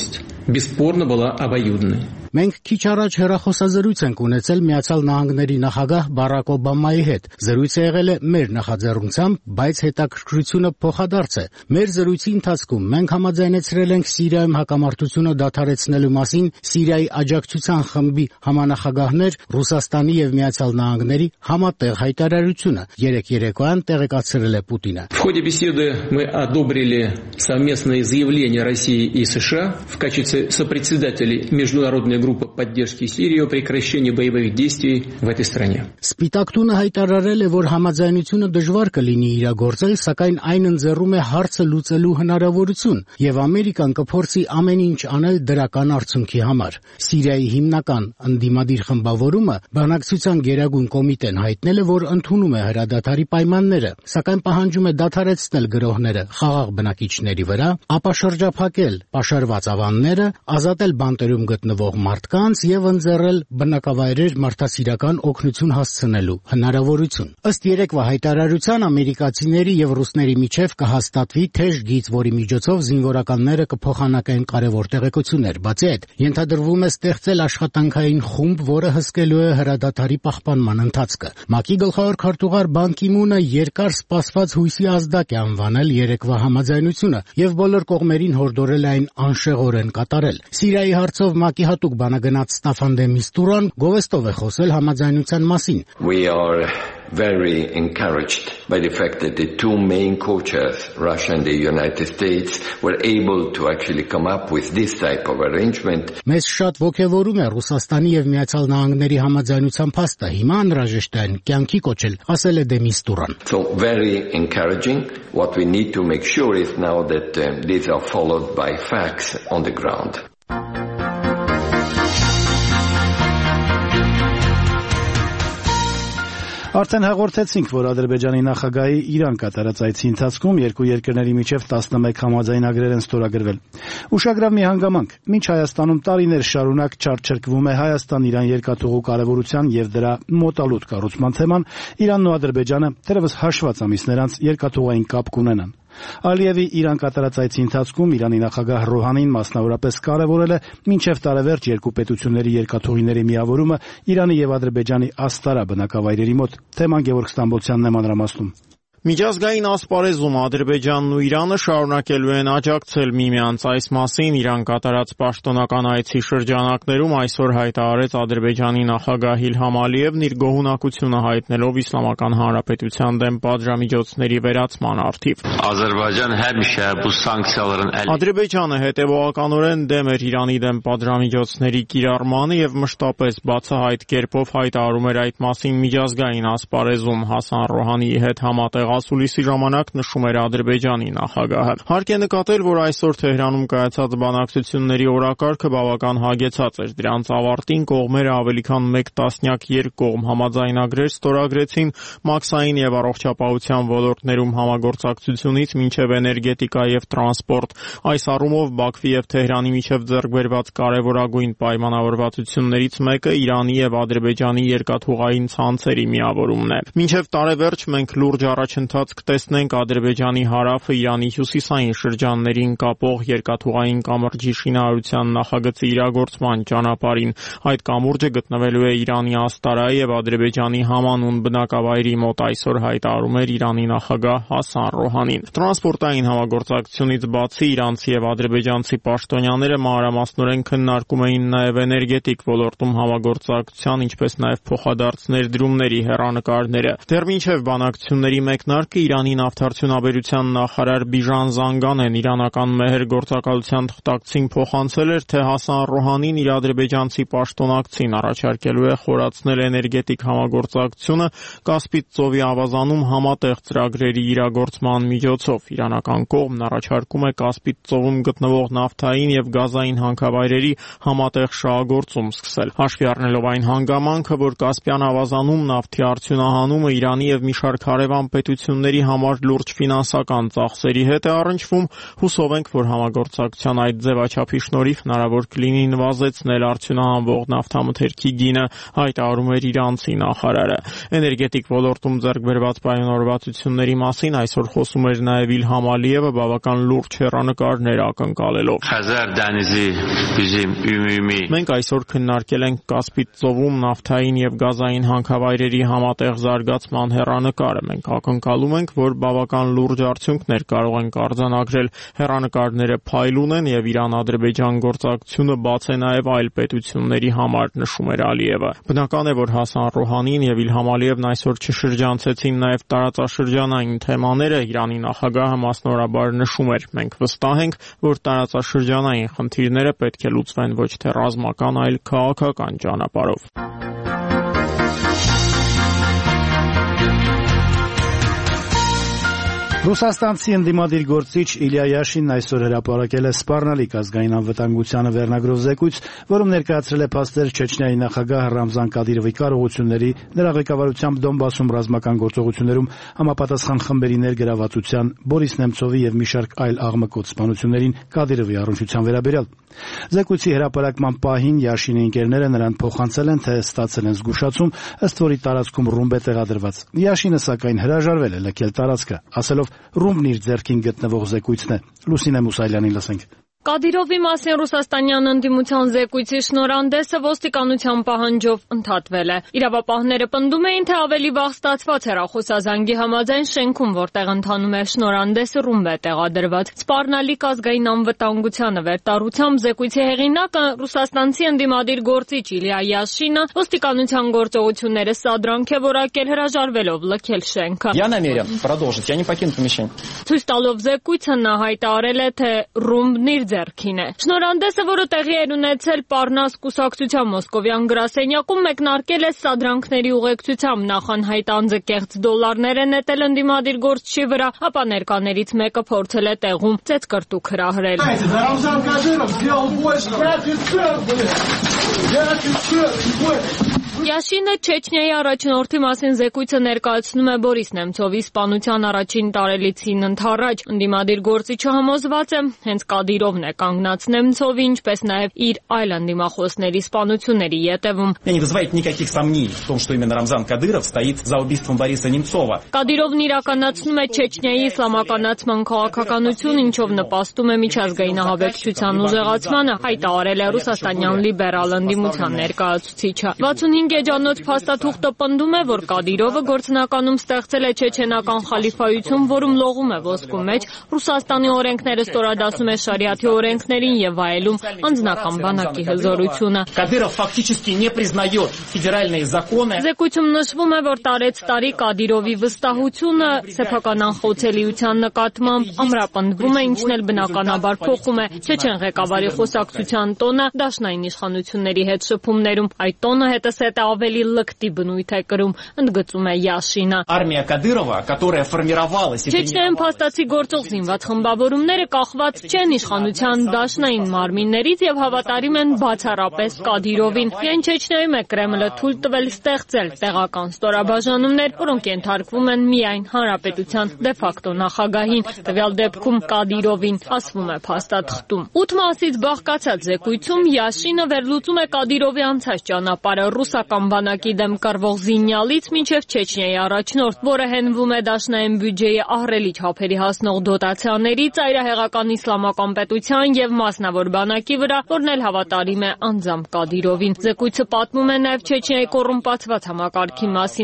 бесспорно была обоюдной. Մենք քիչ առաջ հեռախոսազրույց ենք ունեցել Միացյալ Նահանգների նախագահ Բարակ Օբամայի հետ։ Զրույցը եղել է մեր նախաձեռնությամբ, բայց հետաքրքրությունը փոխադարձ է։ Մեր զրույցի ընթացքում մենք համաձայնեցրել ենք Սիրիայում հակամարտությունը դադարեցնելու մասին Սիրիայի աջակցության խմբի համանախագահներ Ռուսաստանի եւ Միացյալ Նահանգների համատեղ հայտարարությունը։ Երեք երեկոյան տեղեկացրել է Պուտինը։ В ходе беседы мы одобрили совместное заявление России и США в качестве сопредседателей международной группы поддержки Сирии о прекращении боевых действий в этой стране. Սպիտակ տունը հայտարարել է, որ համաձայնությունը դժվար կլինի իրագործել, սակայն այն ընձեռում է հարցը լուծելու հնարավորություն, եւ Ամերիկան կփորձի ամեն ինչ անել դրական արդյունքի համար։ Սիրիայի հիմնական ընդդիմադիր խմբավորումը բանակցության գերագույն կոմիտեն հայտնել է, որ ընդունում է հրադադարի պայմանները, սակայն պահանջում է դադարեցնել գրոհները խաղաղ բնակիչների վրա, ապաշրջափակել պաշարված ավանները, ազատել բանտերում գտնվող մարդկանց եւ ընձեռել բնակավայրեր մարդասիրական օգնություն հասցնելու հնարավորություն։ Ըստ երեկվա հայտարարության ամերիկացիների եւ ռուսների միջև կհաստատվի թեժ գիծ, որի միջոցով զինվորականները կփոխանակեն կարևոր տեղեկություններ։ Բացի այդ, ենթադրվում է ստեղծել աշխատանքային խումբ, որը հսկելու է հրադադարի պահպանման ընթացքը։ ՄԱԿ-ի գլխավոր քարտուղար Բան Կի Մունը երկար սպասված հույսի ազդակ է անվանել երեկվա համաձայնությունը եւ բոլոր կողմերին հորդորել այն անշեղորեն կատարել։ Սիրիայի հարցով ՄԱԿ-ի հատուկ բանագնաց Ստաֆան դե Միստուրան գովեստով է խոսել համաձայնության մասին։ We are very encouraged by the fact that the two main co-chairs, Russia and the United States, were able to actually come up with this type of arrangement. Մեզ շատ ոգևորում է Ռուսաստանի եւ Միացյալ Նահանգների համաձայնության փաստը։ Հիմա անհրաժեշտ է կյանքի կոչել, ասել է դե Միստուրան։ So very encouraging. What we need to make sure is now that um, these are followed by facts on the ground. Արդեն հաղորդեցինք, որ Ադրբեջանի նախագահի Իրան կատարած այցի ընթացքում երկու երկրների միջև տասնմեկ համաձայնագրեր են ստորագրվել։ Ուշագրավ մի հանգամանք. մինչ Հայաստանում տարիներ շարունակ չարչրկվում է Հայաստան-Իրան երկաթուղու կարևորության եւ դրա մոտալուտ կառուցման թեման, Իրանն ու Ադրբեջանը դեռևս հաշված ամիսներ անց երկաթուղային կապ կունենան։ Ալիևի Իրան կատարած այցի ընթացքում Իրանի նախագահ Ռոհանին մասնավորապես կարևորել է մինչև տարեվերջ երկու պետությունների երկաթուղիների միավորումը Իրանի եւ Ադրբեջանի աստարա բնակավայրերի մոտ։ Թեման Գևորգ Ստամբոլցյանն է մանրամասնում։ Միջազգային ասպարեզում Ադրբեջանն ու Իրանը շարունակելու են աջակցել միմյանց։ Այս մասին Իրան կատարած պաշտոնական այցի շրջանակներում այսօր հայտարարեց Ադրբեջանի նախագահ Իլհամ Ալիևն իր գոհունակությունը հայտնելով Իսլամական Հանրապետության դեմ պատժամիջոցների վերացման առթիվ։ Ադրբեջանը հետևողականորեն դեմ էր Իրանի դեմ պատժամիջոցների կիրառմանը եւ մշտապես բացահայտ կերպով հայտարարում էր այդ մասին միջազգային ասպարեզում Հասան Ռոհանիի հետ համատեղ ասուլիսի ժամանակ նշում էր Ադրբեջանի նախագահը։ Հարկ է նկատել, որ այսօր Թեհրանում կայացած բանակցությունների օրակարգը բավական հագեցած էր։ Դրանց ավարտին կողմերը ավելի քան մեկ տասնյակ երկկողմ համաձայնագրեր ստորագրեցին մաքսային եւ առողջապահության ոլորտներում համագործակցությունից մինչեւ էներգետիկա եւ տրանսպորտ։ Այս առումով Բաքվի եւ Թեհրանի միջև ձեռք բերված կարևորագույն պայմանավորվածություններից մեկը Իրանի եւ Ադրբեջանի երկաթուղային ցանցերի միավորումն է։ Մինչեւ տարեվերջ մենք լուրջ առաջընթաց կտեսնենք Ադրբեջանի հարավը Իրանի հյուսիսային շրջաններին կապող երկաթուղային կամրջի շինարարության նախագծի իրագործման ճանապարհին։ Այդ կամուրջը գտնվելու է Իրանի աստարայի եւ Ադրբեջանի համանուն բնակավայրի մոտ, այսօր հայտարարում էր Իրանի նախագահ Հասան Ռոհանին։ Տրանսպորտային համագործակցությունից բացի իրանցի եւ ադրբեջանցի պաշտոնյաները մանրամասնորեն քննարկում էին նաեւ էներգետիկ ոլորտում համագործակցության, ինչպես նաեւ փոխադարձ ներդրումների հեռանկարները։ Դեռ մինչեւ բանակցությունների մեկնարկը Իրանի նավթարդյունաբերության նախարար Բիժան Զանգանեն իրանական մեհեր գործակալության թղթակցին փոխանցել էր, թե Հասան Ռոհանին իր ադրբեջանցի պաշտոնակցին առաջարկելու է խորացնել էներգետիկ համագործակցությունը Կասպից ծովի ավազանում համատեղ ծրագրերի իրագործման միջոցով։ Իրանական կողմն առաջարկում է Կասպից ծովում գտնվող նավթային եւ գազային հանքավայրերի համատեղ շահագործում սկսել։ Հաշվի առնելով այն հանգամանքը, որ Կասպյան ավազանում նավթի արդյունահանումը Իրանի եւ մի շարք հարևան պետությունների գործողությունների համար լուրջ ֆինանսական ծախսերի հետ է առնչվում, հուսով ենք, որ համագործակցության այդ ձևաչափի շնորհիվ հնարավոր կլինի նվազեցնել արդյունահանվող նավթամթերքի գինը, հայտարարում էր Իրանցի նախարարը։ Էներգետիկ ոլորտում ձեռք բերված պայմանավորվածությունների մասին այսօր խոսում էր նաև Իլհամ Ալիևը, բավական լուրջ հեռանկարներ ակնկալելով։ Մենք այսօր քննարկել ենք Կասպից ծովում նավթային եւ գազային հանքավայրերի համատեղ զարգացման հեռանկարը։ Մենք ակնկալում ենք, որ բավական լուրջ արդյունքներ կարող ենք արձանագրել։ Հեռանկարները փայլուն են եւ Իրան-Ադրբեջան գործակցությունը բաց է նաեւ այլ պետությունների համար, նշում էր Ալիևը։ Բնական է, որ Հասան Ռոհանին եւ Իլհամ Ալիևն այսօր չշրջանցեցին նաեւ տարածաշրջանային թեմաները։ Իրանի նախագահը մասնորաբար նշում էր. մենք վստահ ենք, որ տարածաշրջանային խնդիրները պետք է լուծվեն ոչ թե ռազմական, այլ քաղաքական ճանապարհով։ Ռուսաստանցի ընդդիմադիր գործիչ Իլյա Յաշինն այսօր հրապարակել է սպառնալիք ազգային անվտանգությանը վերնագրով զեկույց, որում ներկայացրել է փաստեր Չեչնիայի նախագահ Ռամզան Կադիրովի կարողությունների, նրա ղեկավարությամբ Դոնբասում ռազմական գործողություններում համապատասխան խմբերի ներգրավվածության, Բորիս Նեմցովի եւ մի շարք այլ աղմկոտ սպանություններին Կադիրովի առնչության վերաբերյալ։ Զեկույցի հրապարակման պահին Յաշինի ընկերները նրան փոխանցել են, թե ստացել են զգուշացում, ըստ որի տարածքում ռումբ է տեղադրված։ Յաշինը սակայն հրաժարվել է լքել տարածքը, ասելով ռումբն իր ձեռքին գտնվող զեկույցն է։ Լուսինե Մուսայելյանին լսենք։ Կադիրովի մասին ռուսաստանյան ընդդիմության զեկույցի շնորհանդեսը ոստիկանության պահանջով ընդհատվել է։ Իրավապահները պնդում էին, թե ավելի վաղ ստացված հեռախոսազանգի համաձայն շենքում, որտեղ ընթանում էր շնորհանդեսը, ռումբ է տեղադրված։ Սպառնալիք ազգային անվտանգությանը վերտառությամբ զեկույցի հեղինակը ռուսաստանցի ընդդիմադիր գործիչ Իլյա Յաշինը ոստիկանության գործողությունները սադրանք է որակել, հրաժարվելով լքել շենքը։ Ցույց տալով զեկույցը նա հայտարարել է, թե ռումբն իր ձեռքին է։ Շնորհանդեսը, որը տեղի էր ունեցել Պարնաս կուսակցության մոսկովյան գրասենյակում, մեկնարկել է սադրանքների ուղեկցությամբ, նախանհայտ անձը կեղծ դոլարներ է նետել ընդդիմադիր գործչի վրա, ապա ներկաներից մեկը փորձել է տեղում ծեծկրտուք հրահրել։ Յաշինը Չեչնիայի առաջնորդի մասին զեկույցը ներկայացնում է Բորիս Նեմցովի սպանության առաջին տարելիցին ընդառաջ։ Ընդդիմադիր գործիչը համոզված է, հենց Կադիրովն է կանգնած Նեմցովի, ինչպես նաև իր այլ ընդդիմախոսների սպանությունների ետևում։ Կադիրովն իրականացնում է Չեչնիայի իսլամականացման քաղաքականություն, ինչով նպաստում է միջազգային ահաբեկչության ուժեղացմանը, հայտարարել է ռուսաստանյան լիբերալ ընդդիմության ներկայացուցիչը։ վաթսունհինգ էջանոց փաստաթուղթը պնդում է, որ Կադիրովը գործնականում ստեղծել է չեչենական խալիֆայություն, որում լողում է ոսկու մեջ, Ռուսաստանի օրենքները ստորադասում է շարիաթի օրենքներին եւ վայելում անձնական բանակի հզորությունը։ Զեկույցում նշվում է, որ տարեց տարի Կադիրովի վստահությունը սեփական անխոցելիության նկատմամբ ամրապնդվում է, ինչն էլ բնականաբար փոխում է Չեչեն ղեկավարի խոսակցության տոնը դաշնային իշխանությունների հետ շփումներում։ Այդ տոնը հետսետ է ավելի լկտի բնույթ է կրում, ընդգծում է Յաշինը։ Չեչնիայում փաստացի գործող զինված խմբավորումները կախված չեն իշխանության դաշնային մարմիններից եւ հավատարիմ են բացառապես Կադիրովին։ Միայն Չեչնիայում է Կրեմլը թույլ տվել ստեղծել տեղական ստորաբաժանումներ, որոնք ենթարկվում են միայն հանրապետության դե ֆակտո նախագահին, տվյալ դեպքում Կադիրովին, ասվում է փաստաթղթում։ ութ մասից բաղկացած զեկույցում Յաշինը վերլուծում է Կադիրովի անցած ճանապարհը ռուսական բանակի դեմ կռվող զինյալից մինչև Չեչնիայի առաջնորդ, որը հենվում է դաշնային բյուջեի ահռելի չափերի հասնող դոտացիաների, ծայրահեղական իսլամական պետության եւ մասնավոր բանակի վրա, որն էլ հավատարիմ է անձամբ Կադիրովին։ Զեկույցը պատմում է նաեւ Չեչնիայի կոռումպացված համակարգի մասին։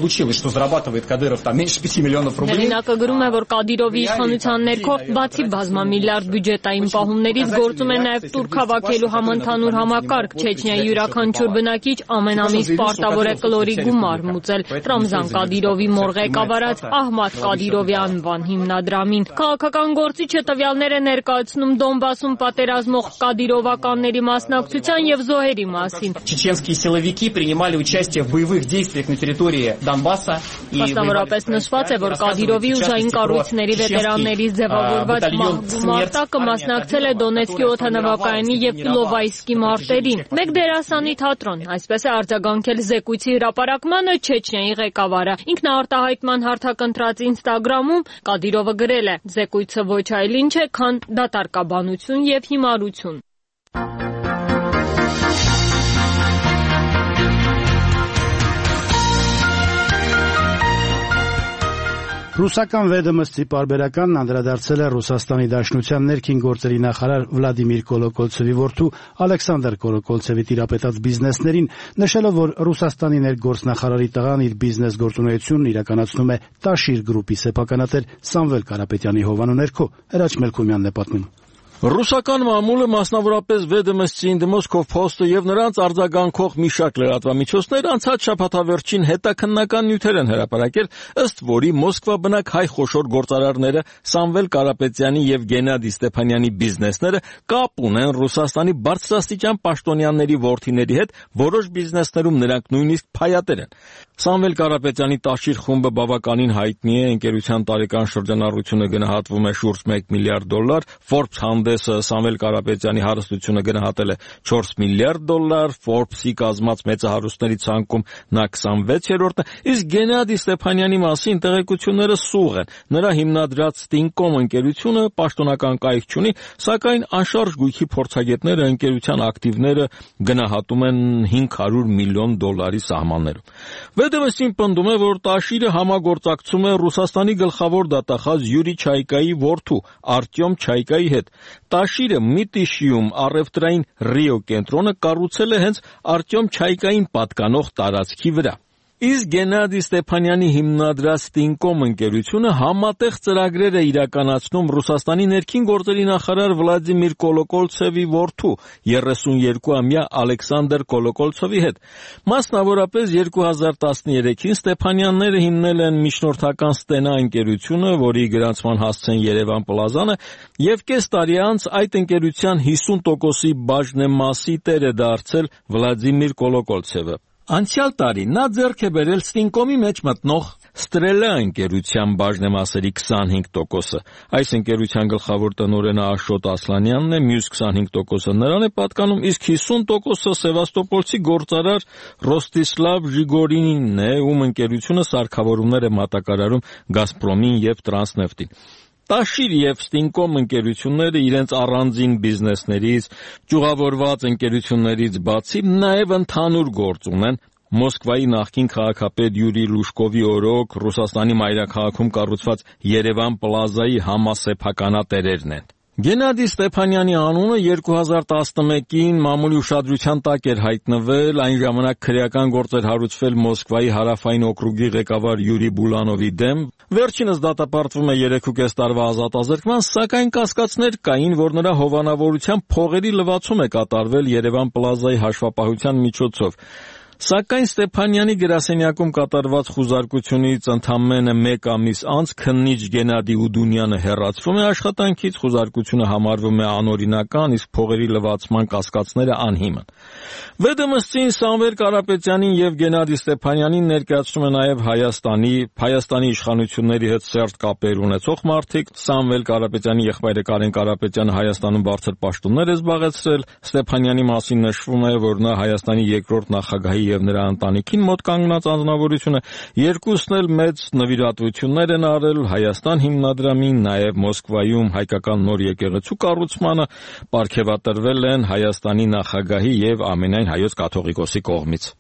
Հեղինակը գրում է, որ Կադիրովի իշխանության ներքո, բացի բազմամիլիարդ բյուջետային պահումներից, գործում է նաեւ տուրք հավաքելու համընդհանուր համակարգ։ Չեչնիայի յուրաքանչյուր բնակիչ ամեն ամիս պարտավոր է կլորի գումար մուծել Ռամզան Կադիրովի մոր ղեկավարած Ահմադ Կադիրովի անվան հիմնադրամին։ Քաղաքական գործիչը տվյալներ է ներկայացնում Դոնբասում պատերազմող կադիրովականների մասնակցության եւ զոհերի մասին։ Մասնավորապես նշված է, որ Կադիրովի ուժային կառույցների վետերաններից ձևավորված գումարտակը մասնակցել է Դոնեցկի օդանավակայանի եւ Իլովայսկի մարտերին։ Մեկ դերասանի թատրոն, այսպես է արձագանքել զեկույցի հրապարակմանը Չեչնիայի ղեկավարը։ Ինքն արտահայտման հարթակընտրած Ինստագրամում Կադիրովը գրել է. «Զեկույցը ոչ այլ ինչ է, քան դատարկաբանություն եւ հիմարություն»։ Ռուսական Վեդոմստի պարբերականն անդրադարձել է Ռուսաստանի Դաշնության ներքին գործերի նախարար Վլադիմիր Կոլոկոլցևի որդու Ալեքսանդր Կոլոկոլցևի տիրապետած բիզնեսներին, նշելով, որ Ռուսաստանի ներգործնախարարի տղան իր բիզնես գործունեությունն իրականացնում է Տաշիր գրուպի սեփականատեր Սամվել Կարապետյանի հովանու ներքո։ Հրաչ Մելքումյանն է պատմում։ Ռուսական մամուլը, մասնավորապես Վեդոմստի Indemoscov Post-ը եւ նրանց արձագանքող մի շարք լրատվամիջոցներ անցած շաբաթավերջին հետաքննական նյութեր են հրապարակել, ըստ որի Մոսկվա բնակ հայ խոշոր գործարարները Սամվել Կարապետյանի եւ Գենադի Ստեփանյանի բիզնեսները կապ ունեն Ռուսաստանի բարձրաստիճան պաշտոնյաների որդիների հետ, որոշ բիզնեսներում նրանք նույնիսկ փայատեր են։ Սամվել Կարապետյանի Տաշիր խումբը բավականին հայտնի է, ընկերության տարեկան շրջանառությունը գնահատվում է շուրջ մեկ միլիարդ դոլար, Forbes հանդեսը Սամվել Կարապետյանի հարստությունը գնահատել է չորս միլիարդ դոլար, Forbes-ի կազմած մեծահարուստների ցանկում նա քսանվեցերորդն է, իսկ Գենադի Ստեփանյանի մասին տեղեկությունները սուղ են։ Նրա հիմնադրած Stincom ընկերությունը պաշտոնական կայք չունի, սակայն անշարժ գույքի փորձագետները ընկերության ակտիվները գնահատում են հինգ հարյուր միլիոն դոլարի սահմաններում։ Վեդոմստին պնդում է, որ Տաշիրը համագործակցում է Ռուսաստանի գլխավոր դատախազ Յուրի Չայկայի որդու Արտյոմ Չայկայի հետ։ Տաշիրը Միտիշիում առևտրային Ռիո կենտրոնը կառուցել է հենց Արտյոմ Չայկային պատկանող տարածքի վրա։ Իսկ Գենադի Ստեփանյանի հիմնադրած Stincom ընկերությունը համատեղ ծրագրեր է իրականացնում Ռուսաստանի ներքին գործերի նախարար Վլադիմիր Կոլոկոլցևի որդու երեսունյոթամյա Ալեքսանդր Կոլոկոլցովի հետ։ Մասնավորապես երկու հազար տասներեքին Ստեփանյանները հիմնել են միջնորդական Ստենա ընկերությունը, որի գրանցման հասցեն Երևան Պլազանը, եւ կես տարի անց այդ ընկերության հիսուն տոկոսի բաժնեմասի տեր է դարձել Վլադիմիր Կոլոկոլցևը։ Անցյալ տարի նա ձեռք է բերել Stincom-ի մեջ մտնող Strela ընկերության բաժնեմասերի քսանհինգ տոկոսը։ Այս ընկերության գլխավոր տնօրենը Աշոտ Ասլանյանն է, մյուս քսանհինգ տոկոսը նրան է պատկանում, իսկ հիսուն տոկոսը Սևաստոպոլցի գործարար Ռոստիսլավ Ժիգորինինն է, ում ընկերությունը սարքավորումներ է մատակարարում Գազպրոմին եւ Տրանսնեֆտին։ Տաշիր եւ Stincom ընկերությունները իրենց առանձին բիզնեսներից, ճյուղավորված ընկերություններից բացի նաև ընդհանուր գործ ունեն Մոսկվայի նախկին քաղաքապետ Յուրի Լուշկովի օրոք Ռուսաստանի մայրաքաղաքում կառուցված Երևան Պլազայի համասեփականատերերն են։ Գենադի Ստեփանյանի անունը երկու հազար տասնմեկին մամուլի ուշադրության տակ էր հայտնվել, այն ժամանակ քրեական գործ էր հարուցվել Մոսկվայի հարավային օկրուգի ղեկավար Յուրի Բուլանովի դեմ։ Վերջինս դատապարտվում է երեքուկես տարվա ազատազրկման, սակայն կասկածներ կային, որ նրա հովանավորության փողերի լվացում է կատարվել Երևան Պլազայի հաշվապահության միջոցով։ Սակայն Ստեփանյանի գրասենյակում կատարված խուզարկությունից ընդամենը մեկ ամիս անց քննիչ Գենադի Ուդունյանը հեռացվում է աշխատանքից, խուզարկությունը համարվում է անօրինական, իսկ փողերի լվացման կասկածները անհիմն։ Վեդոմստին Սամվել Կարապետյանին եւ Գենադի Ստեփանյանին ներկայացնում է նաեւ Հայաստանի, Հայաստանի իշխանությունների հետ սերտ կապեր ունեցող մարդիկ։ Սամվել Կարապետյանի եղբայրը Կարեն Կարապետյանը Հայաստանում բարձր պաշտոններ է զբաղեցրել։ Ստեփանյանի մասին նշվում է, որ նա Հայաստանի երկրորդ նախագահի եւ նրա ընտանիքին մոտ կանգնած անձնավորությունը, երկուսն էլ մեծ նվիրատվություններ են արել Հայաստան հիմնադրամին, նաեւ Մոսկվայում հայկական նոր եկեղեցու կառուցմանը, պարգևատրվել են Հայաստանի նախագահի եւ ամենայն հայոց կաթողիկոսի կողմից։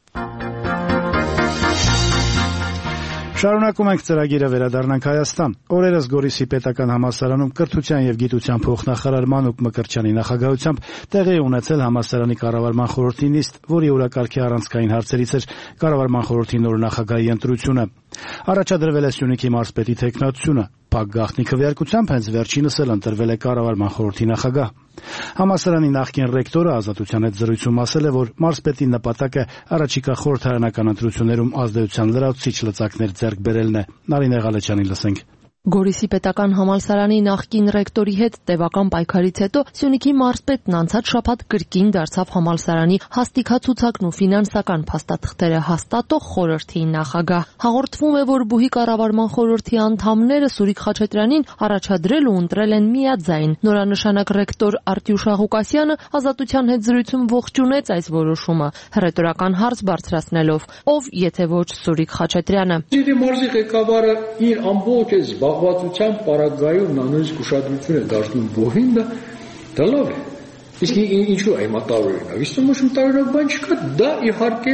Շարունակում ենք ծրագիրը, վերադառնանք Հայաստան։ Օրերս Գորիսի պետական համալսարանում կրթության եւ գիտության փոխնախարար Մանուկ Մկրտչյանի նախագահությամբ տեղի է ունեցել համալսարանի կառավարման խորհրդի նիստ, որի օրակարգի առանցքային հարցերից էր կառավարման խորհրդի նոր նախագահի ընտրությունը։ Առաջադրվել է Սյունիքի մարզպետի թեկնածությունը։ Փակ գաղտնի քվեարկությամբ հենց վերջինս էլ ընտրվել է կառավարման խորհրդի նախագահ։ Համալսարանի նախկին ռեկտորը Ազատության հետ զրույցում ասել է, որ մարզպետի նպատակը առաջիկա խորհրդարանական ընտրություններում ազդեցության լրացուցիչ լծակներ ձեռք բերելն է։ Նարինե Ղալեչյանին լսենք։ Գորիսի պետական համալսարանի նախկին ռեկտորի հետ տևական պայքարից հետո Սյունիքի մարզպետն անցած շաբաթ կրկին դարձավ համալսարանի հաստիքացուցակն ու ֆինանսական փաստաթղթերը հաստատող խորհրդի նախագահ։ Հաղորդվում է, որ բուհի կառավարման խորհրդի անդամները Սուրիկ Խաչատրյանին առաջադրել ու ընտրել են միաձայն։ Նորանշանակ ռեկտոր Արտյուշ Աղուկասյանը Ազատության հետ զրույցում ողջունեց այս որոշումը, հռետորական հարց բարձրացնելով. ով եթե ոչ Սուրիկ Խաչատրյանը։ Դիտի մարզի ղեկավարը իր ամբողջ այս զբաղվածության պարագայում նույնիսկ ուշադրություն է դարձնում բուհին, դա լավ է։ Իսկ ինչու է հիմա տարօրինակ։ Իսկ ուսում տարօրինակ բան չկա, դա իհարկե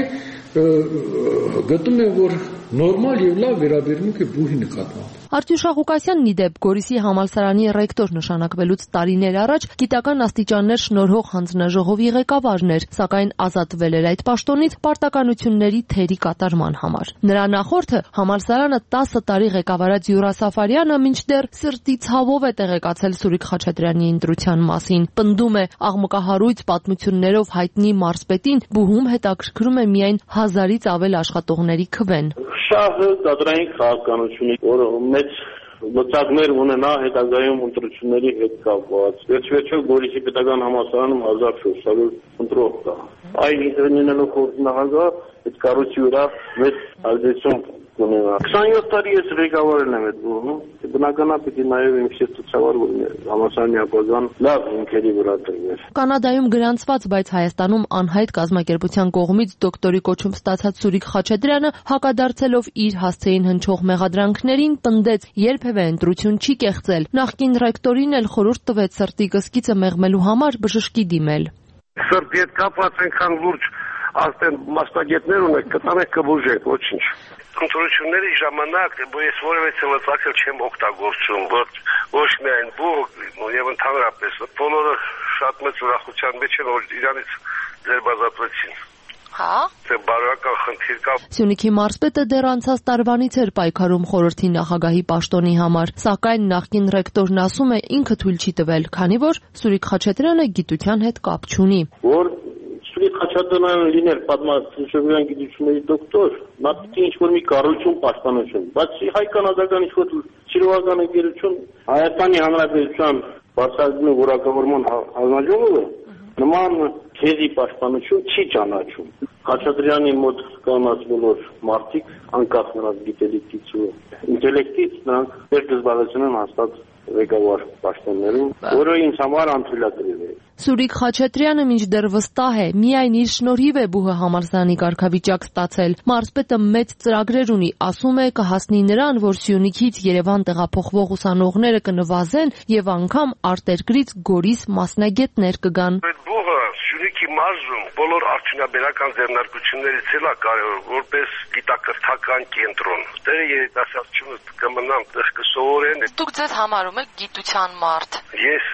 գտնում եմ, որ նորմալ եւ լավ վերաբերմունք է բուհի նկատմամբ։ Արտյուշ Աղուկասյանն ի դեպ Գորիսի համալսարանի ռեկտոր նշանակվելուց տարիներ առաջ գիտական աստիճաններ շնորհող հանձնաժողովի ղեկավարն էր, սակայն ազատվել էր այդ պաշտոնից պարտականությունների թերի կատարման համար։ Նրա նախորդը համալսարանը տասը տարի ղեկավարած Յուրա Սաֆարյանը մինչդեռ սրտի ցավով է տեղեկացել Սուրիկ Խաչատրյանի ընտրության մասին։ Պնդում է, աղմկահարույց պատմություններով հայտնի մարզպետին բուհում հետաքրքրում է միայն հազարից ավել աշխատողների քվեն։ Շահը դատարանի քաղաքականությունի, որը մեծ լծակներ ունենա հետագայում ընտրությունների հետ կապված։ Վերջ-վերջո Գորիսի պետական համալսարանում հազար չորս հարյուր ընտրող կա։ Այն ինքնինելով խորհրդի նախագահ այդ կառույցի վրա մեծ ազդեցություն կունենա։ քսանյոթ տարի ես ղեկավարել եմ այդ բուհում, բնականաբար պիտի նաև իմ շեշտը ցավարվում է համալսարանի ապագան լավ հիմքերի վրա դրվեր։ Կանադայում գրանցված, բայց Հայաստանում անհայտ կազմակերպության կողմից դոկտորի կոչում ստացած Սուրիկ Խաչատրյանը հակադարձելով իր հասցեին հնչող մեղադրանքներին պնդեց, երբևէ ընտրություն չի կեղծել։ Նախկին ռեկտորին էլ խորհուրդ տվեց սրտի կսկիծը մեղմելու համար բժշկի դիմել։ Սրտի հետ կապված այնքան լուրջ աստեն մասնագետներ ունեք, կտանեք կբուժեք, ոչինչ։ Ընտրությունների ժամանակ ես որևէ լծակել չեմ օգտագործում, ոչ միայն բուհ եւ ընդհանրապես բոլորը շատ մեծ ուրախության մեջ են, որ իրանից ձերբազատվեցին։ Հա։ Դե բարոյական խնդիր կա։ Սյունիքի մարզպետը դեռ անցած տարվանից էր պայքարում խորհրդի նախագահի պաշտոնի համար, սակայն նախկին ռեկտորն ասում է ինքը թույլ չի տվել, քանի որ Սուրիկ Խաչատրյանը գիտության հետ կապ չունի։ Որ Սուրիկ Խաչատրյանը լիներ պատմասության գիտությունների դոկտոր, նա պիտի ինչ-որ մի կառույցում պաշտպանություն, բայց հայ կանադական ինչ-որ ծիրողական ընկերություն Հայաստանի Հանրապետության բարձրագույն որակավորման հանձնաժողովը նման քեզի պաշտպանություն չի ճանաչում։ Խաչատրյանի մոտ կանած բոլոր մարդիկ, անկախ նրանց գիտելիքից ու ինտելեկտից, նրանք պետք է զբաղեցնեն հաստատ ղեկավար պաշտոններում, որը ինձ համար անթույլատրելի է։ Սուրիկ Խաչատրյանը մինչդեռ վստահ է, միայն իր շնորհիվ է բուհը համալսարանի կարգավիճակ ստացել։ Մարզպետը մեծ ծրագրեր ունի, ասում է կհասնի նրան, որ Սյունիքից Երևան տեղափոխվող ուսանողները կնվազեն եւ անգամ արտերկրից Գորիս մասնագետներ կգան։ Բուհը Սյունիքի մարզում բոլոր արդյունաբերական ձեռնարկություններից էլ է կարևոր, որպես գիտակրթական կենտրոն։ Դերը երիտասարդությունը կմնան, դեռ կսովորեն։ Դուք ձեզ համարում եք գիտության մարդ։ Ես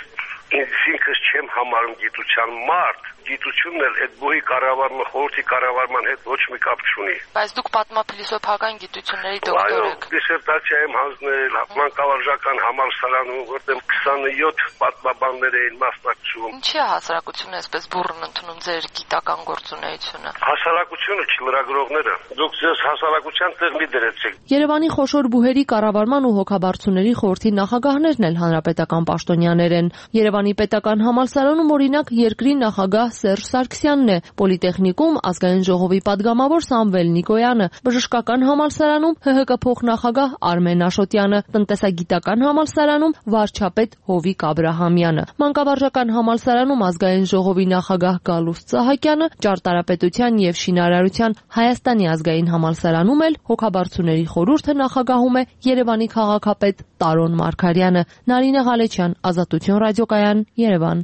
ինքս չեմ համարում գիտության մարդ, գիտությունն էլ այդ բուհի կառավարման, խորհրդի կառավարման հետ ոչ մի կապ չունի։ Բայց դուք պատմափիլիսոփական գիտությունների դոկտոր եք։ Այո, դիսերտացիա եմ հանձնել մանկավարժական համալսարանում, որտեղ քսանյոթ պատմաբաններ էին մասնակցում։ Ինչի է հասարակությունը այսպես բուռն ընդունում ձեր գիտական գործունեությունը։ Հասարակությունը չլրագրողները, դուք ձեզ հասարակության տեղի դրեցիք։ Երևանի խոշոր բուհերի կառավարման ու հոգաբարձուների խորհրդի նախագահներն էլ հանրապետական պաշտոնյաներ են։ Երևանի պետական համալսարանում օրինակ երկրի նախագահ Սերժ Սարգսյանն է, Պոլիտեխնիկում ազգային ժողովի падգամավոր Սամվել Նիկոյանը, բժշկական համալսարանում ՀՀԿ փոխնախագահ Արմեն Աշոտյանը, տնտեսագիտական համալսարանում վարչապետ Հովիկ Աբրահամյանը, մանկավարժական համալսարանում ազգային ժողովի նախագահ Գալուստ Սահակյանը, ճարտարապետության եւ շինարարության Հայաստանի ազգային համալսարանում էլ հոգաբարձուների խորհուրդը նախագահում է Երևանի քաղաքապետ Տարոն Մարգարյանը։ Նարինե Ղալեչյան, Ազատություն ռադիոկայան, Երևան։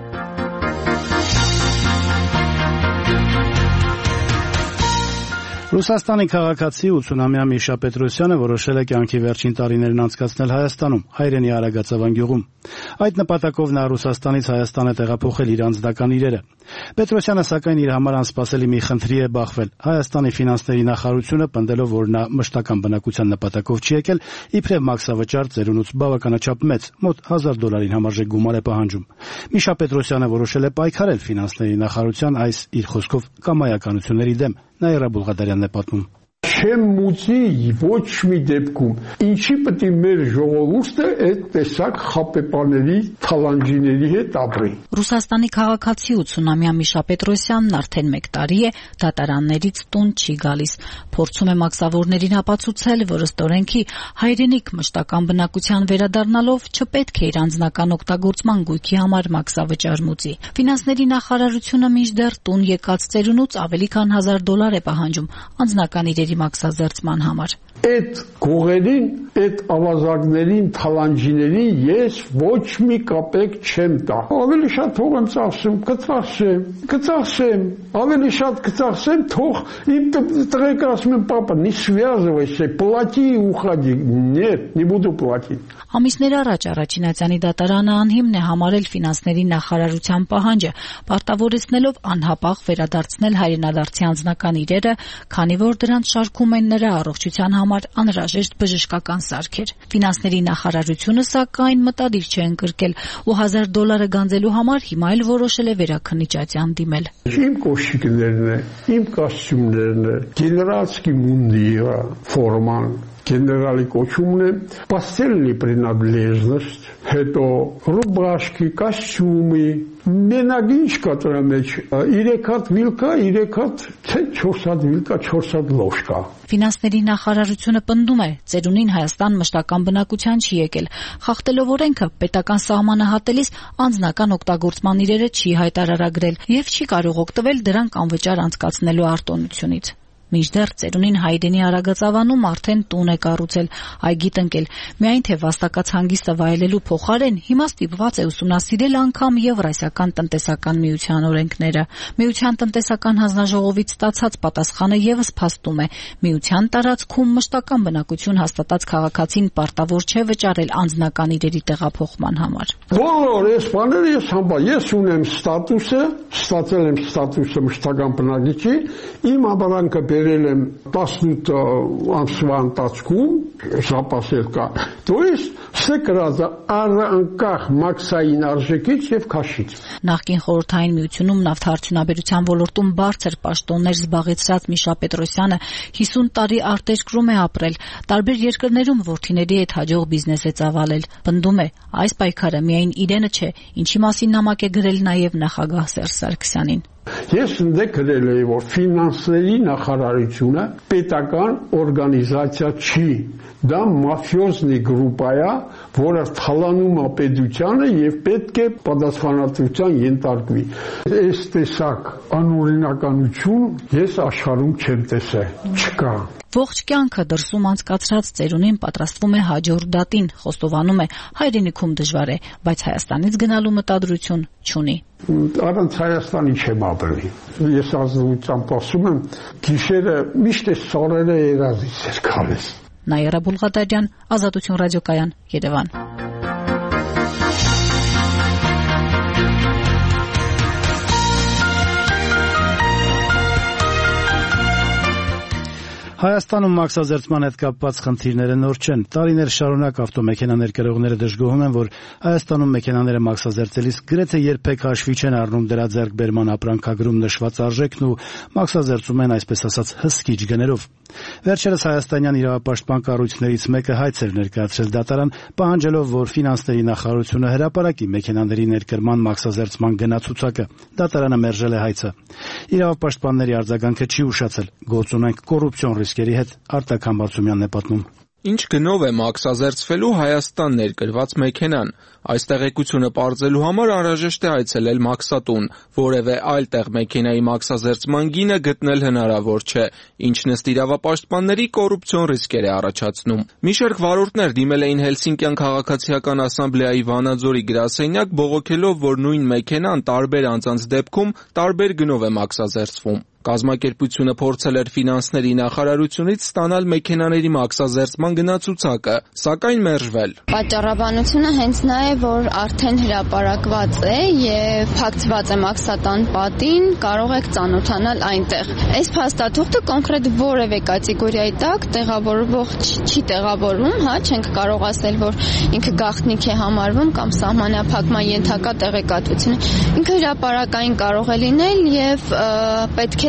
Ռուսաստանի քաղաքացի ութսունամյա Միշա Պետրոսյանը որոշել է կյանքի վերջին տարիներն անցկացնել Հայաստանում, հայրենի Արագածավան գյուղում։ Այդ նպատակով նա Ռուսաստանից Հայաստան է տեղափոխել իր անձնական իրերը։ Պետրոսյանը սակայն իր համար անսպասելի մի խնդրի է բախվել։ Հայաստանի ֆինանսների նախարարությունը պնդելով, որ նա մշտական բնակության նպատակով չի եկել, իբրև մաքսավճար ծերունուց բավականաչափ մեծ, մոտ հազար դոլարին համարժեք գումար է պահանջում։ Միշա Պետրոսյանը որոշել է պայքարել ֆինանսների նախարարության այս իր խոսքով կամայականությունների դեմ։ Նաիրա Բուլղադարյանն է պատմում։ չեմ մուծի ոչ մի դեպքում։ Ինչի պետք է մեր ժողովուրդը այդ տեսակ խապեպաների, թալանջիների հետ ապրի։ Ռուսաստանի քաղաքացի ութսունամյա Միշա Պետրոսյանն արդեն մեկ տարի է դատարաններից տուն չի գալիս։ Փորձում է մաքսավորներին ապացուցել, որ ըստ օրենքի հայրենիք մշտական բնակության վերադառնալով չպետք է իր անձնական օգտագործման գույքի համար մաքսավճար մուծի։ Ֆինանսների նախարարությունը մինչդեռ տուն եկած ծերունուց ավելի քան հազար դոլար է պահանջում անձնական իրերի մաքսազերծման համար։ Այդ գողերին, այդ ավազակներին, թալանջիներին ես ոչ մի կապեք չեմ տա։ Ավելի շատ թող եմ ծախսում, կծախսեմ, կծախսեմ, ավելի շատ կծախսեմ, թող им տղեկ ասում են, պապа, не связывайся, плати и уходи. Нет, не буду платить. Ամիսներ առաջ Առաջինացյանի դատարանը անհիմն է համարել ֆինանսների նախարարության պահանջը, պարտավորեցնելով անհապաղ վերադարձնել հայրենադարձի անձնական իրերը, քանի որ դրանց շարքում են նրա առողջության համար անհրաժեշտ բժշկական սարքեր։ Ֆինանսների նախարարությունը սակայն մտադիր չէ ընկրկել ու հազար դոլարը գանձելու համար հիմա էլ որոշել է վերաքննիչության դիմել։ Իմ կոշիկներն է, իմ կոստյումներն է, գեներալսկի մունդիրը, ֆորման, генерали костюмы, постельная принадлежность, это рубашки, костюмы, менагинч, которая меч, ирекат вилка, ирекат չորս հատ վիլկա, չորս հատ լոշկա։ Ֆինանսների նախարարությունը պնդում է, ծերունին Հայաստան մշտական բնակության չի եկել, խախտելով օրենքը պետական սահմանը հատելիս անձնական օգտագործման իրերը չի հայտարարագրել եւ չի կարող օգտվել դրանք անվճար անցկացնելու արտոնությունից։ Մինչդեռ ծերունին հայրենի Արագածավանում արդեն տուն է կառուցել, այգի տնկել, միայն թե վաստակած հանգիստը վայելելու փոխարեն հիմա ստիպված է ուսումնասիրել անգամ Եվրասիական տնտեսական միության օրենքները։ Միության տնտեսական հանձնաժողովից ստացած պատասխանը եւս փաստում է, միության տարածքում մշտական բնակություն հաստատած քաղաքացին պարտավոր չէ վճարել անձնական իրերի տեղափոխման համար։ Բոլոր այս բաները ես համբա, ես ունեմ ստատուսը, ստացել եմ ստատուսը մշտական բնակիչի, իմ ապարանքը բերել եմ տասնութ ամսվա ընթացքում, շապասել կա, то есть սեկրածը առանկախ մաքսային արժեքից եւ քաշից։ Նախկին խորհրդային միությունում նավթարդյունաբերության ոլորտում բարձր պաշտոններ զբաղեցրած Միշա Պետրոսյանը հիսուն տարի արտերկրում է ապրել, տարբեր երկրներում որդիների հետ հաջող բիզնես է ծավալել։ Պնդում է, այս պայքարը միայն իրենը չէ, ինչի մասին նամակ է գրել նաեւ նախագահ Սերժ Սարգսյանին։ Ես ընդե գրել եմ, որ ֆինանսների նախարարությունը պետական օրգանիզացիա չի, դա մաֆիոզնի գրուպա է, որը թալանում է պետությանը եւ պետք է պատասխանատվության ենթարկվի։ Այս տեսակ անօրինականություն ես աշխարհում չեմ տեսել, չկա։ Ողջ կյանքը դրսում անցկացրած ծերունին պատրաստվում է հաջորդ դատին, խոստովանում է, հայրենիքում դժվար է, բայց Հայաստանից գնալու մտադրություն չունի։ Առանց Հայաստանի չեմ ապրի։ Ես ազնվությամբ ասում եմ, գիշերը միշտ է սարերը երազից էր գալիս։ Նաիրա Բուլղադարյան, Ազատություն ռադիոկայան, Երևան։ Հայաստանում մաքսազերծման հետ կապված խնդիրները նոր չեն։ Տարիներ շարունակ ավտոմեքենաներ կրողները դժգոհում են, որ Հայաստանում մեքենաները մաքսազերծելիս գրեթե երբեք հաշվի չեն առնում դրա ձեռքբերման ապրանքագրում նշված արժեքն ու մաքսազերծում են այսպես ասած հսկիչ գներով։ Վերջերս հայաստանյան իրավապաշտպան կառույցներից մեկը հայց էր ներկայացրել դատարան, պահանջելով, որ ֆինանսների նախարարությունը հրապարակի մեքենաների ներկրման մաքսազերծման գնացուցակը։ Դատարանը մերժել է հայցը։ Իրավապաշտպանների արձագանքը չի ուշացել։ Գործ ունենք կոռուպցիոն ռիսկերի հետ, Արտակ Համբարձումյանն է պատմում։ Ինչ գնով է մաքսազերծվելու Հայաստան ներկրված մեքենան։ Այս տեղեկությունը պարզելու համար անհրաժեշտ է այցելել մաքսատուն, որևէ այլ տեղ մեքենայի մաքսազերծման գինը գտնել հնարավոր չէ, ինչն ըստ իրավապաշտպանների կոռուպցիոն ռիսկեր է առաջացնում։ Մի շարք վարորդներ դիմել էին Հելսինկյան քաղաքացիական ասամբլեայի Վանաձորի գրասենյակ, բողոքելով, որ նույն մեքենան տարբեր անձանց դեպքում տարբեր գնով է մաքսազերծվում։ Կազմակերպությունը փորձել էր ֆինանսների նախարարությունից ստանալ մեքենաների մաքսազերծման գնացուցակը, սակայն մերժվել։ Պատճառաբանությունը հենց նա է, որ արդեն հրապարակված է եւ փակցված է մաքսատան պատին, կարող եք ծանոթանալ այնտեղ։ Այս փաստաթուղթը կոնկրետ որևէ կատեգորիայի տակ տեղավորվող չի տեղավորվում, հա, չենք կարող ասել, որ ինքը գաղտնիք է համարվում կամ սահմանափակման ենթակա տեղեկատվություն։ Ինքը հրապարակային կարող է լինել եւ պետք է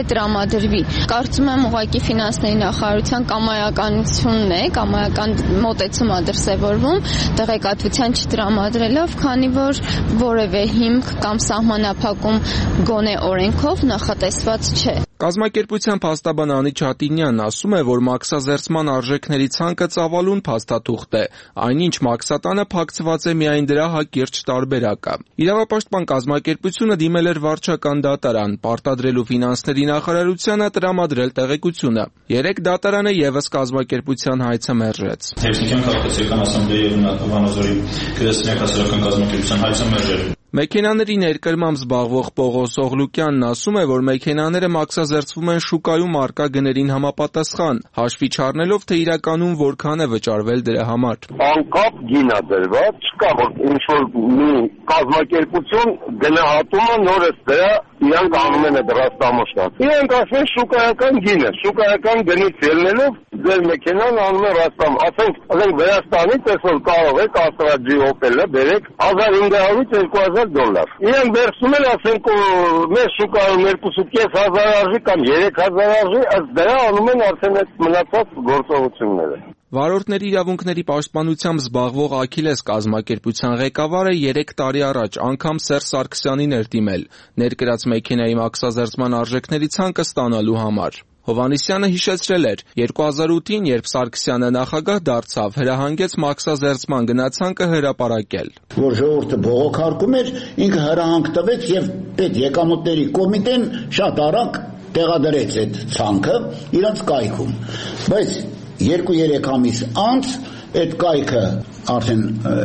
տրամադրվի։ Կարծում եմ ուղղակի ֆինանսների նախարարության կամայականությունն է, կամայական մոտեցում է դրսևորվում տեղեկատվության չտրամադրելով, քանի որ որևէ հիմք կամ սահմանափակում գոնե օրենքով նախատեսված չէ։ Կազմակերպության փաստաբան Անիչ Հատինյանն ասում է, որ մաքսազերծման արժեքների ցանկը ծավալուն փաստաթուղթ է, այնինչ մաքսատանը փակցված է միայն դրա հակիրճ տարբերակը։ Իրավապաշտպան կազմակերպությունը դիմել էր վարչական դատարան, պարտադրելու ֆինանսների նախարարությանը տրամադրել տեղեկությունը։ Երեք դատարանը եւս կազմակերպության հայցը մերժեց։ Տեխնիկան քաղաքացիական ասամբլեայի օրինակ Վանաձորի գրասենյակ հասարակական կազմակերպության հայցը մերժել։ Մեքենաների ներկրմամբ զբաղվող Պողոս Օղլուկյանն ասում է, որ մեքենաները մաքսազերծվում են շուկայում առկա գներին համապատասխան, հաշվի չառնելով, թե իրականում որքան է վճարվել դրա համար։ Անկապ գին է դրված, չկա որ ինչ-որ մի կազմակերպություն գնահատում է նորից դրա իրանք անում են դրաստամոշնակ։ Իրանք ասեն շուկայական գինը, շուկայական գնից ելնելով ձեր մեքենան անում է ռաստամ։ Ասենք, ասենք Վրաստանից այսօր կարող եք Աստրաջի Օպելը բերեք հազար հինգ հարյուրից երկու հազար դոլար։ Իրանք վերցնում են, ասենք, մեր շուկայում երկու ու կես հազար արժի կամ երեք հազար արժի, ըստ դրա անում են արդեն այդ մնացած գործողությունները։ Վարորդների իրավունքների պաշտպանությամբ զբաղվող Աքիլես կազմակերպության ղեկավարը երեք տարի առաջ անգամ Սերժ Սարգսյանին էր դիմել ներկրած մեքենայի մաքսազերծման արժեքների ցանկը ստանալու համար։ Հովհաննիսյանը հիշեցրել էր, երկու հազար ութին, երբ Սարգսյանը նախագահ դարձավ, հրահանգեց մաքսազերծման գնացանկը հրապարակել։ Որ ժողովուրդը բողոքարկում էր, ինքը հրահանգ տվեց եւ պետ եկամուտների կոմիտեն շատ արագ տեղադրեց այդ ցանկը իրանց կայքում։ Բայց երկու-երեք ամիս անց այդ կայքը արդեն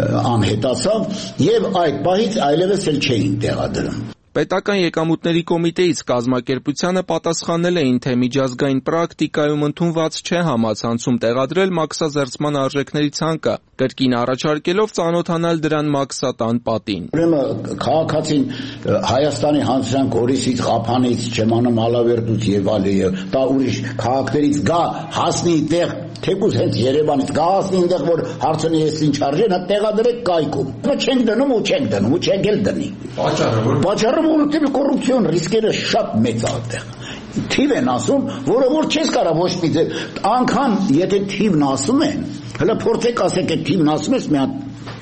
անհետացավ եւ այդ պահից այլևս էլ չէին տեղադրում։ Պետական եկամուտների կոմիտեից կազմակերպությանը պատասխանել էին, թե միջազգային պրակտիկայում ընդունված չէ համացանցում տեղադրել մաքսազերծման արժեքների ցանկը, կրկին առաջարկելով ծանոթանալ դրան մաքսատան պատին։ Ուրեմն քաղաքացին Հայաստանի Հանրապետության Գորիսից, Ղափանից, Չեմանամ Ալավերդուց եւ այլն, դա ուրիշ քաղաքներից գա հասնի տեղ, թեկուզ հենց Երևանից գա հասնի այնտեղ, որ հարցնի ես ինչ արժի, նա տեղադրեք կայքում։ Դա չենք դնում ու չենք դնում ու չենք էլ դնի։ Պատճառը որ Պատճառը որովհետեւ կոռուպցիոն ռիսկերը շատ մեծ է այդտեղ։ Թիվ են ասում, որը որ չես կարա ոչ մի ձև, անգամ եթե թիվն ասում են, հələ փորձեք ասեք այդ թիվն ասում ես մի հատ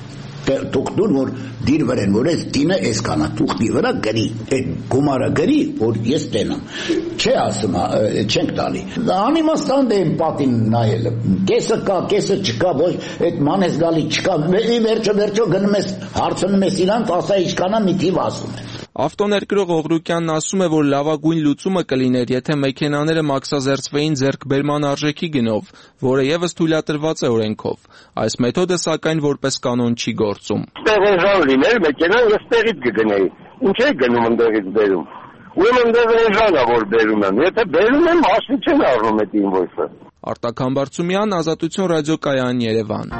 դուք դուր որ դիր վրեն որ ես դինը այսքանա թուղթի վրա գրի այդ գումարը գրի որ ես տենամ չէ ասում չենք տալի անիմաստան դե պատին նայելը կեսը կա կեսը չկա ոչ այդ մանես գալի չկա վերջը վերջո գնում ես հարցնում ես իրանց ասա ինչքանա մի թիվ ասում է Ավտոներկրող Օղրուկյանն ասում է, որ լավագույն լուծումը կլիներ, եթե մեքենաները մաքսազերծվեին ձեռքբերման արժեքի գնով, որը եւս թույլատրված է օրենքով։ Այս մեթոդը սակայն որպես կանոն չի գործում։ Տեղեժան լիներ մեքենան, ես տեղից կգնեի։ Ինչ է գնում ընդեղից բերում։ Ուրեմն տեղեժանա որ բերում են։ Եթե բերում են, հաշվի չեն առնում այդ ինվոյսը։ Արտակ Համբարձումյան, Ազատություն ռադիոկայան, Երևան։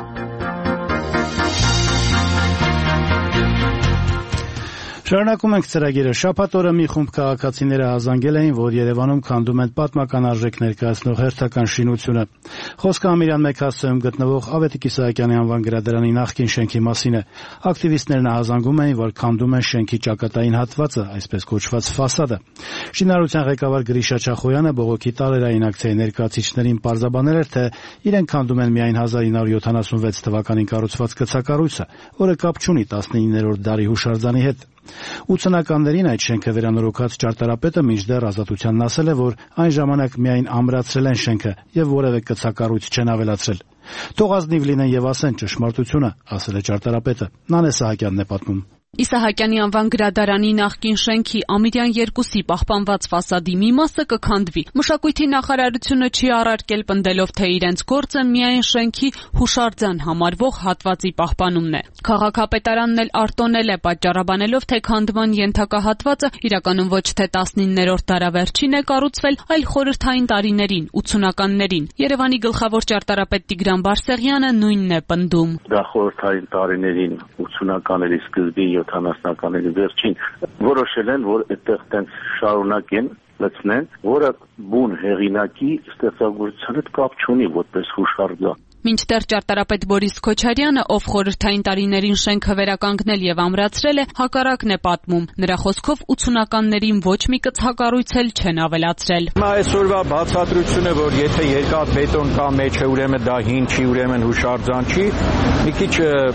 Շարունակում ենք ծրագիրը։ Շաբաթ օրը մի խումբ քաղաքացիները հազանգել էին, որ Երևանում քանդում են պատմական արժեք ներկայացնող հերթական շինությունը։ Խոսքը Ամիրյան մեկ հասցեում գտնվող Ավետիք Իսահակյանի անվան գրադարանի նախկին շենքի մասին է։ Ակտիվիստներն հազանգում էին, որ քանդում են շենքի ճակատային հատվածը, այսպես կոչված ֆասադը։ Շինարարության ղեկավար Գրիշա Չախոյանը բողոքի տարերային ակցիայի ներկայացուցիչներին պարզաբանել էր, թե իրենք քանդում են միայն հազար ինը հարյուր յոթանասունվեց թվականին կառուցված կցակառույցը, որը կապ չունի տասնիններորդ դարի հուշարձանի հետ։ ութսունականներին այդ շենքը վերանորոգած ճարտարապետը մինչդեռ Ազատությանն ասել է, որ այն ժամանակ միայն ամրացրել են շենքը եւ որևէ կցակառույց չեն ավելացրել։ Թող ազնիվ լինեն եւ ասեն ճշմարտությունը, ասել է ճարտարապետը։ Նանե Սահակյանն է պատմում։ Իսահակյանի անվան գրադարանի նախկին շենքի Ամիրյան երկուսի պահպանված ֆասադի մի մասը կքանդվի։ Մշակույթի նախարարությունը չի առարկել պնդելով, թե իրենց գործը միայն շենքի հուշարձան համարվող հատվածի պահպանումն է։ Քաղաքապետարանն էլ արտոնել է պատճառաբանելով, թե քանդման ենթակա հատվածը իրականում ոչ թե տասնիններորդ դարավերջին է կառուցվել, այլ խորհրդային տարիներին, ութսունականներին։ Երևանի գլխավոր ճարտարապետ Տիգրան Բարսեղյանը նույնն է պնդում։ Դա խորհրդային տարիներին, ութսունականների սկզբին յոթանասնականների վերջին որոշել են, որ այդտեղ տենց շարունակեն լցնեն, որը բուն հեղինակի ստեղծագործության հետ կապ չունի որպես հուշարձան։ Մինչդեռ ճարտարապետ Բորիս Քոչարյանը, ով խորհրդային տարիներին շենքը վերականգնել եւ ամրացրել է, հակառակն է պատմում։ Նրա խոսքով ութսունականներին ոչ մի կցակառույց էլ չեն ավելացրել։ Հիմա այսօրվա բացատրությունը, որ եթե երկաթ բետոն կա մեջը, ուրեմն դա հին չի, ուրեմն հուշարձան չի, մի քիչ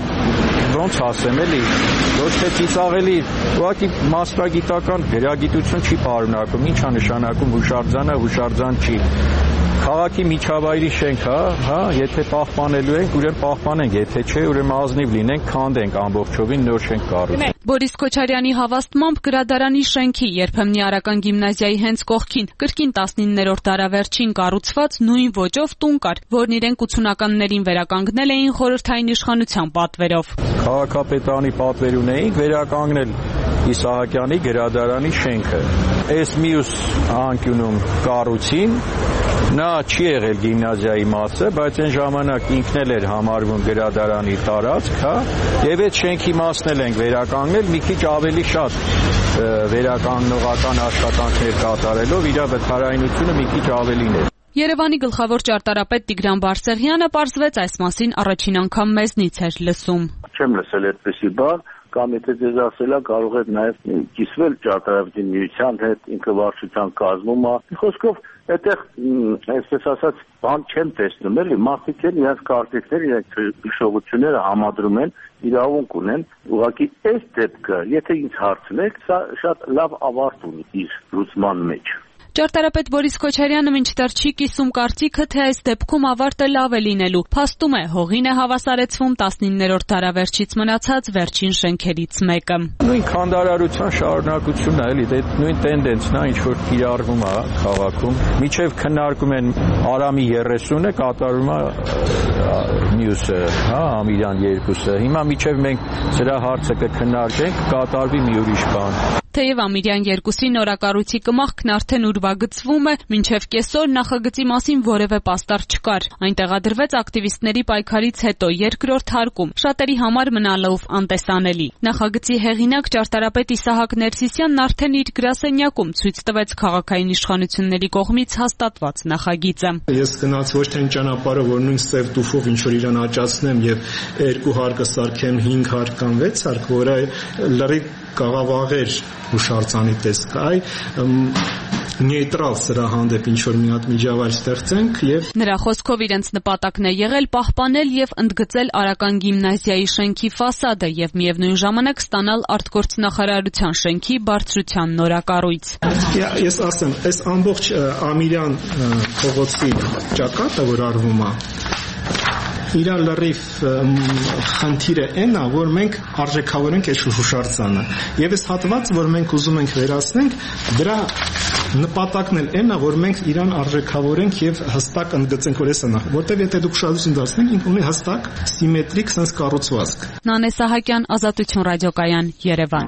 ոնց ասեմ էլի, ոչ թե ծիծաղելի, ուղղակի մասնագիտական գրագիտություն չի պարունակում, ինչ է նշանակում հուշարձանը, հուշարձան չի։ Քաղաքի միջավայրի շենք, հա, հա, եթե պահպանելու ենք, ուրեմն պահպանենք, եթե չէ, ուրեմն ազնիվ լինենք, քանդենք ամբողջովին նոր շենք կառուցենք։ Բորիս Քոչարյանի հավաստմամբ գրադարանի շենքի երբեմնի Արական գիմնազիայի հենց կողքին կրկին տասնիններորդ դարավերջին կառուցված նույն ոճով տուն կար, որն իրենք ութսունականներին վերականգնել էին խորհրդային իշխանության պատվերով։ Քաղաքապետարանի պատվեր ունեինք վերականգնել Իսահակյանի գրադարանի շենքը։ Այս մյուս անկյունում կառուցին, նա չի եղել գիմնազիայի մասը, բայց այն ժամանակ ինքն էլ էր համարվում գրադարանի տարածք, հա, եւ այդ շենքի մասն էլ ենք վերականգնել, մի քիչ ավելի շատ վերականգնողական աշխատանքներ կատարելով իր վթարայնությունը մի քիչ ավելին էր։ Երևանի գլխավոր ճարտարապետ Տիգրան Բարսեղյանը պարզվեց այս մասին առաջին անգամ մեզնից էր լսում։ Չեմ լսել այդպեսի բան, կամ եթե ձեզ ասելա կարող է նաև կիսվել ճարտարապետի միության հետ, ինքը վարչության կազմում է։ Խոսքով այդտեղ այսպես ասած բան չեմ տեսնում, էլի մարդիկ են իրենց կարծիքները, իրենց հիշողությունները համադրում են, իրավունք ունեն, ուղղակի այս դեպքը, եթե ինձ հարցնեք, սա շատ լավ ավարտ ունի իր լուծման մեջ։ Ճարտարապետ Բորիս Քոչարյանը մինչդեռ չի կիսում կարծիքը, թե այս դեպքում ավարտը լավ է լինելու։ Փաստում է, հողին է հավասարեցվում տասնիններորդ դարավերջից մնացած վերջին շենքերից մեկը։ Նույն քանդարարության շարունակությունն է, էլի, դե նույն տենդենսն է, ինչ որ կիրառվում է քաղաքում։ Միջև քննարկում են Արամի երեսունը, կատարում է մյուսը, հա, Ամիրյան երկուսը։ Հիմա միջև մենք սրա հարցը կքննարկենք, կկատարվի մի ուրիշ բան։ Թեև Ամիրյան երկուսի նորակառույցի կմախքն արդեն ուրվագծվում է, մինչև կեսօր նախագծի մասին որևէ պաստառ չկար։ Այն տեղադրվեց ակտիվիստների պայքարից հետո երկրորդ հարկում, շատերի համար մնալով անտեսանելի։ Նախագծի հեղինակ ճարտարապետ Իսահակ Ներսիսյանն արդեն իր գրասենյակում ցույց տվեց քաղաքային իշխանությունների կողմից հաստատված նախագիծը։ Ես գնաց ոչ թե ճանապարհը, որ նույն սև տուֆով ինչ որ իրան աճացնեմ եւ երկու հարկը սարքեմ, հինգ հարկ կամ վեց հարկ, որը լրիվ կաղավաղեր հուշարձանի տեսք, այ նեյտրալ սրա հանդեպ ինչ որ մի հատ միջավայր ստեղծենք եւ նրա խոսքով իրենց նպատակն է եղել պահպանել եւ ընդգծել Արական գիմնազիայի շենքի ֆասադը եւ միևնույն ժամանակ ստանալ արտգործնախարարության շենքի բարձրության նորակառույց։ Ես ասեմ, այս ամբողջ Ամիրյան փողոցի ճակատը, որ արվում է, իրան լրիվ խնդիրը այն է, որ մենք արժեքավորենք այս հուշարձանը եւ այս հատվածը, որ մենք ուզում ենք վերացնենք, դրա նպատակն էլ այն է, որ մենք իրան արժեքավորենք եւ հստակ ընդգծենք, որ էսա նա, որտեւ եթե դուք ուշադրություն դարձնեք, ինքը ունի հստակ սիմետրիկ sense կառուցվածք։ Նանե Սահակյան, Ազատություն ռադիոկայան, Երևան։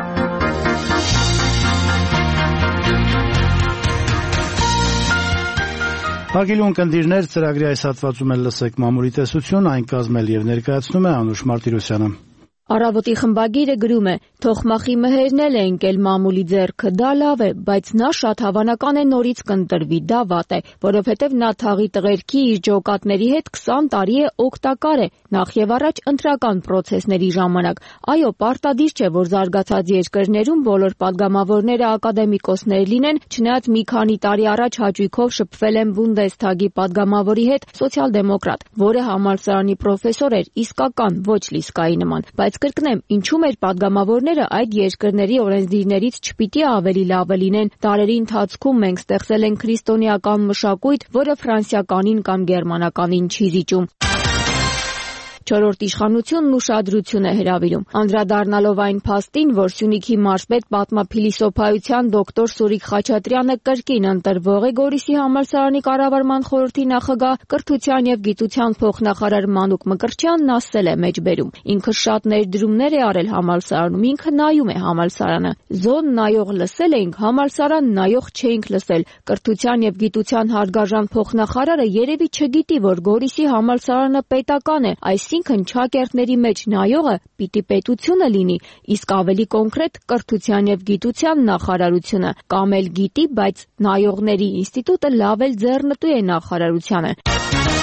Հարգելի ունկնդիրներ, ծրագրի այս հատվածում էլ լսեք մամուլի տեսություն, այն կազմել եւ ներկայացնում է Անուշ Մարտիրոսյանը։ Առավոտի խմբագիրը գրում է. «Թոխմախի մհերն էլ է ընկել մամուլի ձեռքը, դա լավ է, բայց նա շատ հավանական է նորից կընտրվի, դա վատ է, որովհետև նա թաղի տղերքի իր ջոկատների հետ քսան տարի է օգտակար է, նախ եւ առաջ ընտրական պրոցեսների ժամանակ։ Այո, պարտադիր չէ, որ զարգացած երկրներում բոլոր падգամավորները ակադեմիկոսներ լինեն, չնայած մի քանի տարի առաջ հաճույքով շփվել եմ Բունդեսթագի падգամավորի հետ, սոցիալ-դեմոկրատ, որը համալսարանի պրոֆեսոր էր, իսկական, ոչ Լիսկայի նման, բայց կրկնեմ, ինչու մեր падգամավորները այդ երկրների օրենսդիրներից չպիտի ավելի լավը լինեն։ Դարերի ընթացքում մենք ստեղծել ենք քրիստոնեական մշակույթ, որը ֆրանսիականին կամ գերմանականին չի զիջում։ Չորրորդ իշխանությունն ուշադրություն է հրավիրում, անդրադառնալով այն փաստին, որ Սյունիքի մարզպետ պատմափիլիսոփայության դոկտոր Սուրիկ Խաչատրյանը կրկին ընտրվող է Գորիսի համալսարանի կառավարման խորհրդի նախագահ, կրթության եւ գիտության փոխնախարար Մանուկ Մկրտչյանն ասել է մեջբերում. ինքը շատ ներդրումներ է արել համալսարանում, ինքը նայում է համալսարանը։ Զոն նայող լսել էինք, համալսարան նայող չէինք լսել։ Կրթության եւ գիտության հարգարժան փոխնախարարը երևի չգիտի, որ Գորիսի համալսարանը պետական է, այս Այսինքն չակերտների մեջ նայողը պիտի պետությունը լինի, իսկ ավելի կոնկրետ կրթության եւ գիտության նախարարությունը, կամ էլ գիտի, բայց նայողների ինստիտուտը լավ էլ ձեռնտու է նախարարությանը։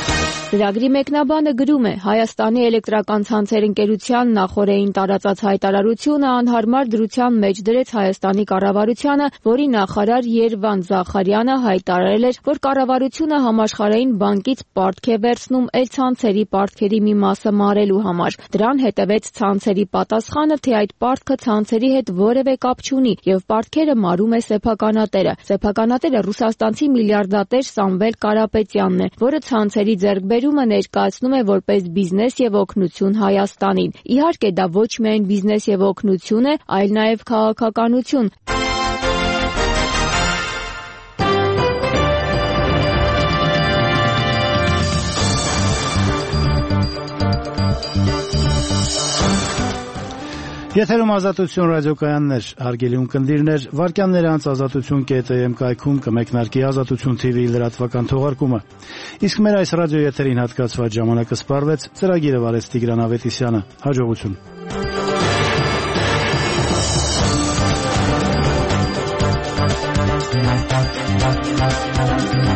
Ծրագրի մեկնաբանը գրում է. Հայաստանի էլեկտրական ցանցեր ընկերության նախօրեին տարածած հայտարարությունը անհարմար դրության մեջ դրեց Հայաստանի կառավարությանը, որի նախարար Երվանդ Զախարյանը հայտարարել էր, որ կառավարությունը համաշխարհային բանկից պարտք է վերցնում էլ-ցանցերի պարտքերի մի մասը մարելու համար։ Դրան հետևեց ցանցերի պատասխանը, թե այդ պարտքը ցանցերի հետ որևէ կապ չունի եւ պարտքերը մարում է սեփականատերը։ Սեփականատերը ռուսաստանցի միլիարդատեր Սամվել Կարապետյանն է, որը ցանցերի ձեռքբերումը ներկայացնում է որպես բիզնես եւ օգնություն Հայաստանին։ Իհարկե, դա ոչ միայն բիզնես եւ օգնություն է, այլ նաեւ քաղաքականություն։ Եթերում ազատություն ռադիոկայաններ, հարգելի ունկնդիրներ, վարքյաններ անց ազատություն կետ եմ կայքում կմեկնարկի ազատություն թի վի լրատվական թողարկումը։ Իսկ մեր այս ռադիո եթերին հատկացված ժամանակը սպառվեց, ծրագիրը վարեց Տիգրան Ավետիսյանը։ Հաջողություն։